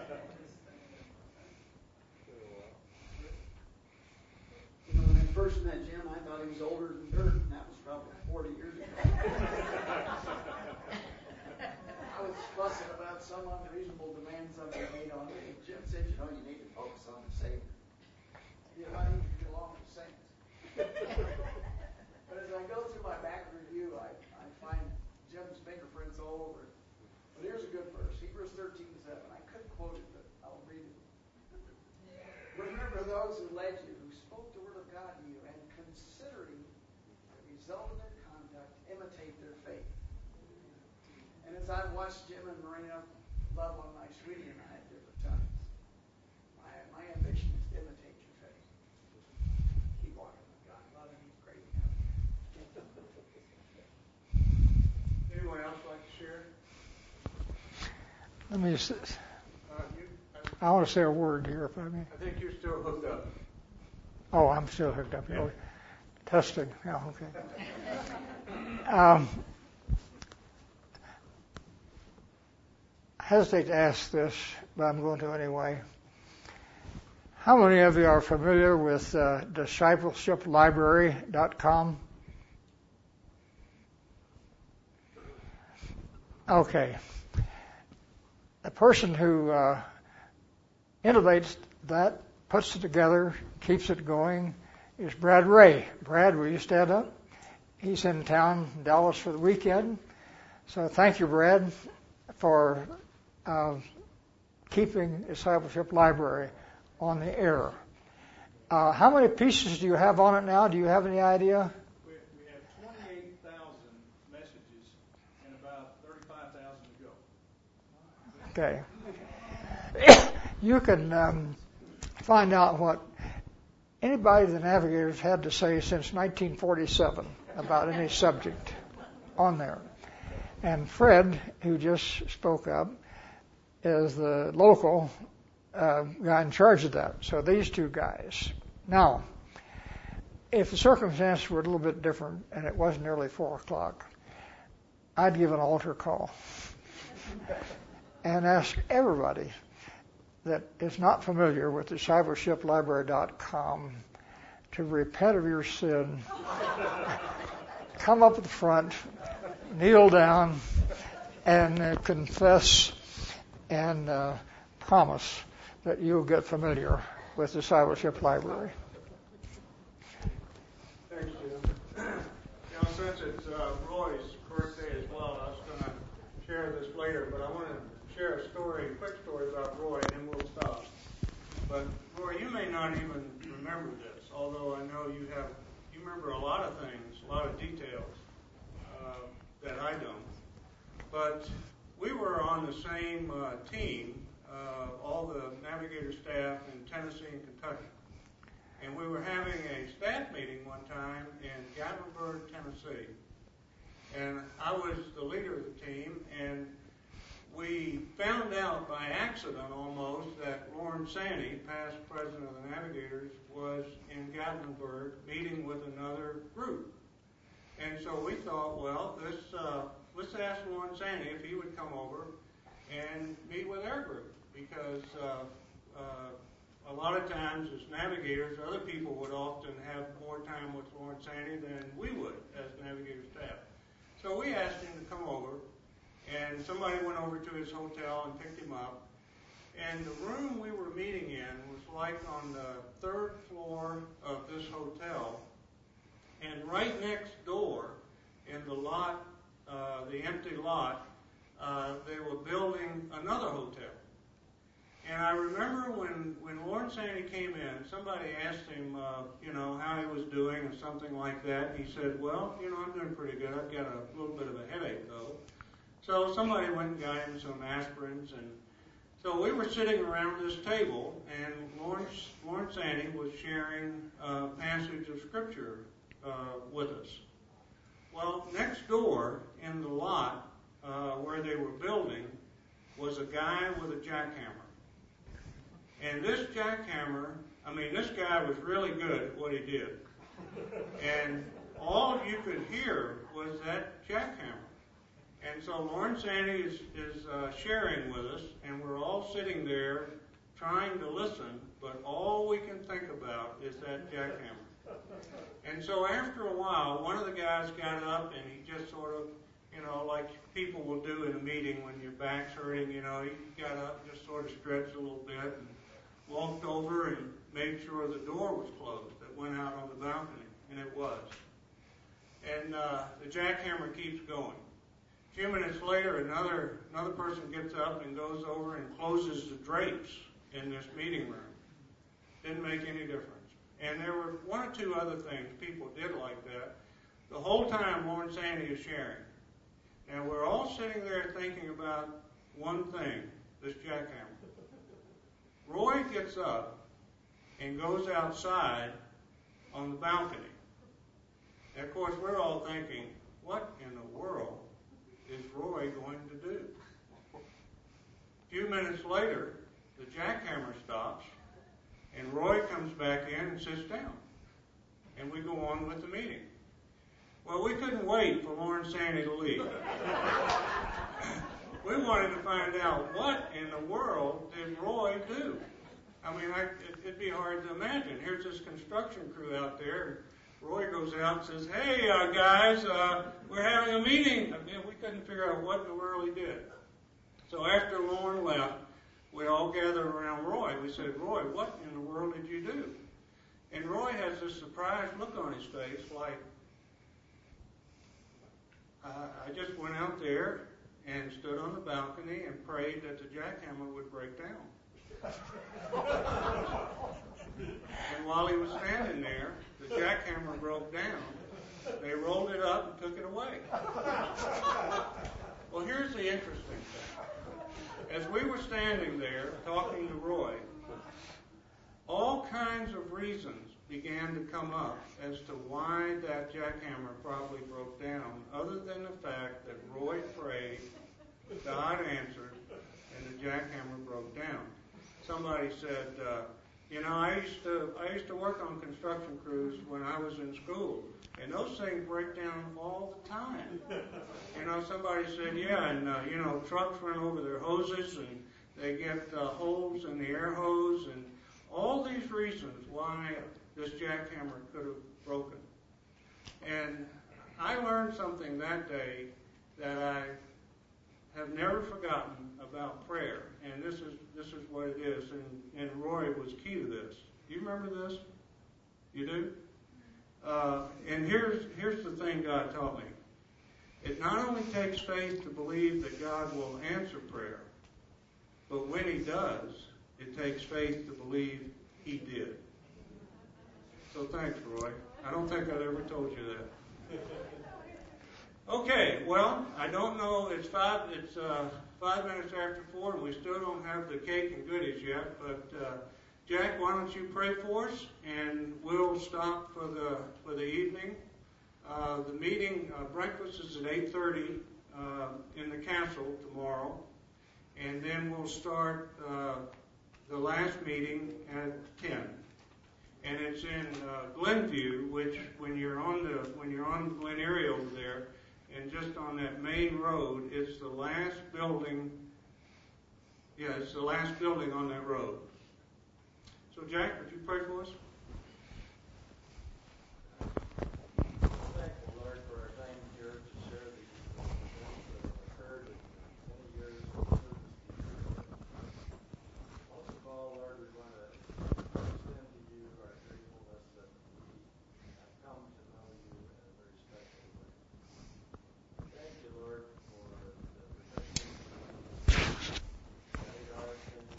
first met Jim, I thought he was older than dirt, and that was probably 40 years ago. I was fussing about some unreasonable demands I made on me. Jim said, you know, you need to focus on the Savior. You know, I need to get along with the saints. But as I go through my back review, I find Jim's fingerprints all over it. But here's a good verse, Hebrews 13:7. I could quote it, but I'll read it. Remember those who led you, who spoke the word of God to you, and considering the result of their conduct, imitate their faith. And as I've watched Jim and Marina love on my sweetie and I at different times, my ambition is to imitate your faith. Keep walking with God. Love him. He's great. Anyone else like to share? Let me. I want to say a word here, if I may. I think you're still hooked up. Oh, I'm still hooked up. Yeah. Testing. Yeah, okay. I hesitate to ask this, but I'm going to anyway. How many of you are familiar with discipleshiplibrary.com? Okay. The person who innovates that, puts it together, keeps it going, is Brad Ray. Brad, will you stand up? He's in town, Dallas, for the weekend. So thank you, Brad, for keeping Discipleship Library on the air. How many pieces do you have on it now? Do you have any idea? We have 28,000 messages and about 35,000 to go. Okay. You can find out what anybody the Navigators had to say since 1947 about any subject on there. And Fred, who just spoke up, is the local guy in charge of that. So these two guys. Now, if the circumstances were a little bit different and it wasn't nearly 4 o'clock, I'd give an altar call and ask everybody that is not familiar with discipleshiplibrary.com to repent of your sin, come up at the front, kneel down, and confess and promise that you'll get familiar with Discipleship Library. Thanks, Jim. Since it's Roy's birthday as well, I was going to share this later, but I want to share a quick story about Roy, and then we'll stop. But Roy, you may not even remember this, although I know you remember a lot of things, a lot of details that I don't. But we were on the same team, all the Navigator staff in Tennessee and Kentucky. And we were having a staff meeting one time in Gatlinburg, Tennessee. And I was the leader of the team, and we found out by accident almost that Lauren Sandy, past president of the Navigators, was in Gatlinburg meeting with another group. And so we thought, well, let's ask Lauren Sandy if he would come over and meet with our group, because a lot of times as navigators, other people would often have more time with Lauren Sandy than we would as Navigator staff. So we asked him to come over, and somebody went over to his hotel and picked him up. And the room we were meeting in was like on the 3rd floor of this hotel. And right next door in the lot, the empty lot, they were building another hotel. And I remember when Lauren Sandy came in, somebody asked him, how he was doing and something like that. And he said, well, I'm doing pretty good. I've got a little bit of a headache, though. So somebody went and got him some aspirins. And so we were sitting around this table, and Lauren Sandy was sharing a passage of Scripture with us. Well, next door in the lot where they were building was a guy with a jackhammer. And this jackhammer, this guy was really good at what he did. And all you could hear was that jackhammer. And so Lauren Sandy is sharing with us, and we're all sitting there trying to listen, but all we can think about is that jackhammer. And so after a while, one of the guys got up and he just sort of, like people will do in a meeting when your back's hurting, he got up and just sort of stretched a little bit and walked over and made sure the door was closed that went out on the balcony, and it was. And the jackhammer keeps going. A few minutes later, another person gets up and goes over and closes the drapes in this meeting room. Didn't make any difference. And there were one or two other things people did like that. The whole time Lauren Sandy is sharing. And we're all sitting there thinking about one thing, this jackhammer. Roy gets up and goes outside on the balcony. And of course, we're all thinking, what in the world is Roy going to do? A few minutes later, the jackhammer stops, and Roy comes back in and sits down. And we go on with the meeting. Well, we couldn't wait for Lauren Sandy to leave. We wanted to find out what in the world did Roy do. I mean, it'd be hard to imagine. Here's this construction crew out there, and Roy goes out and says, hey, guys, we're having a meeting. I mean, we couldn't figure out what in the world he did. So after Lauren left, we all gathered around Roy. We said, Roy, what in the world did you do? And Roy has this surprised look on his face like, I just went out there and stood on the balcony and prayed that the jackhammer would break down. And while he was standing there, the jackhammer broke down. They rolled it up and took it away. Well, here's the interesting thing. As we were standing there talking to Roy, all kinds of reasons began to come up as to why that jackhammer probably broke down, other than the fact that Roy prayed, God answered, and the jackhammer broke down. Somebody said, I used to work on construction crews when I was in school, and those things break down all the time. Somebody said, and trucks run over their hoses, and they get holes in the air hose, and all these reasons why this jackhammer could have broken. And I learned something that day that I have never forgotten about prayer, and this is what it is, and Roy was key to this. Do you remember this? You do? And here's the thing God taught me. It not only takes faith to believe that God will answer prayer, but when He does, it takes faith to believe He did. So thanks, Roy. I don't think I'd ever told you that. Okay, well, I don't know. It's 5 minutes after 4, and we still don't have the cake and goodies yet. But Jack, why don't you pray for us, and we'll stop for the evening. The meeting breakfast is at 8:30 in the castle tomorrow, and then we'll start the last meeting at 10. And it's in Glenview, which when you're on Glen Erie over there, and just on that main road, it's the last building. Yeah, it's the last building on that road. So Jack, would you pray for us? Thank you, Lord, for our time here to share the things that have occurred in many years of service. Most of all, Lord, we want to extend to you our gratefulness that we have come to know you in a very special way. Thank you, Lord, for the protection of our sins.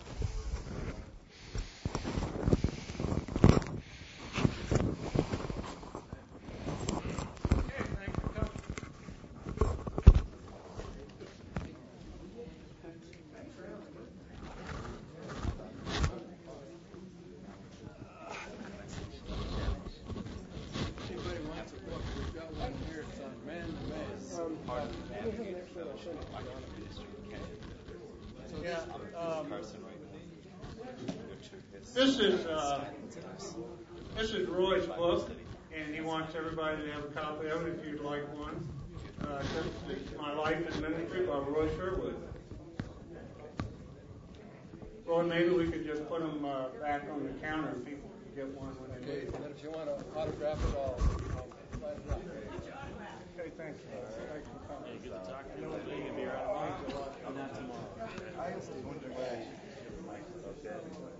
This is Roy's book, and he wants everybody to have a copy of it if you'd like one. It's My Life in Ministry by Roy Sherwood. Roy, maybe we could just put them back on the counter and people can get one when they Okay, leave. and then if you want to autograph it, I'll write it up. Okay, thank you. Thanks for coming. Good to talk to you. You can be around. Not tomorrow. I was wondering why. Okay.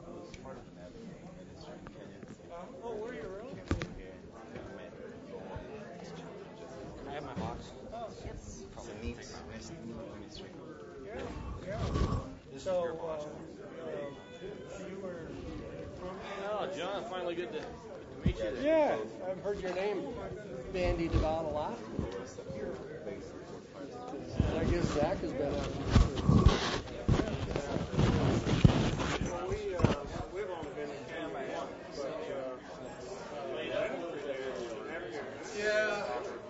Oh, were you really? Can I have my box? Oh, yes. From the Meeks. Nice to meet you. yeah, yeah. This So, is your box. you were from Oh, John, finally good to meet you. Yeah, I've heard your name bandied about a lot. And I guess Zach has been out. We've only been in Canada once, but Yeah.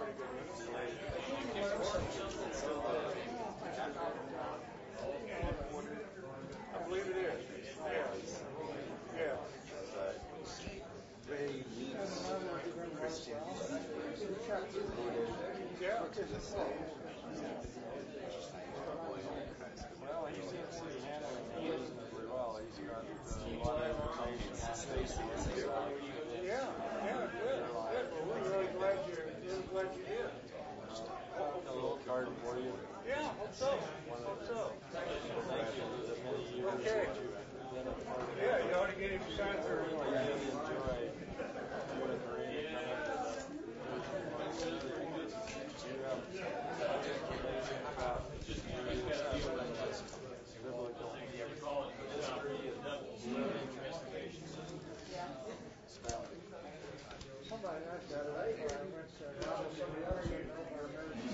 I believe it is. Yeah. Yeah. Ray meets Christian. Yeah. Well, he's in City Hannah and he's reasonably well. He's got a lot of information on Stacy. Yeah, good. Well, we're really glad you did. A little card for you. Yeah, hope so. Thank you for the many years Okay. that you have been a part of it. Yeah, you ought to get him signed for I really enjoy you and Maria coming to the you have such information about biblical history and living spelling. somebody else got it. I went to somebody else said, no, or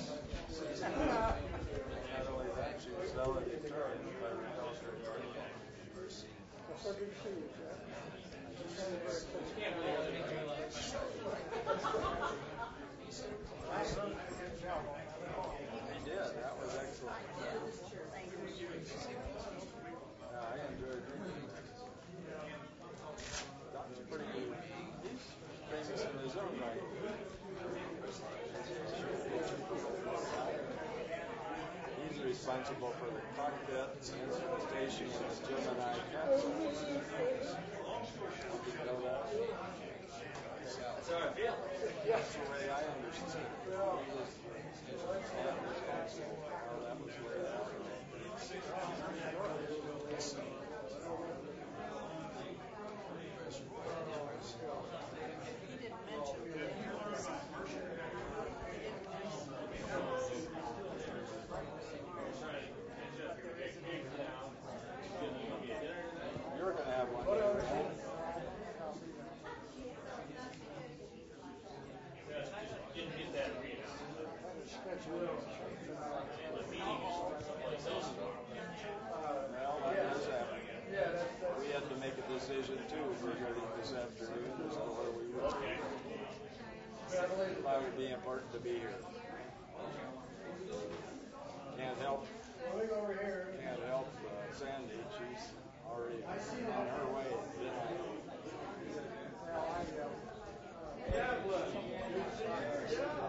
Not only that, she was valedictorian by Ridgeway Volleyball University. so good to see you, Jeff. He did. That was excellent. Yeah, I enjoyed reading that. That was pretty good. He's famous in his own right. He's responsible for the cockpit, the instrumentation, and the Gemini capsule. Did you know that? That's how I feel. That's the way I understood it. He was responsible for how that was laid out. You're going to have one. Didn't get that read out. The meeting is someplace else tomorrow. Well, that is happening. We had to make a decision too regarding this afternoon as to where we would. Thought it would be important to be here. Can't help Sandy. She's already on her way. Yeah,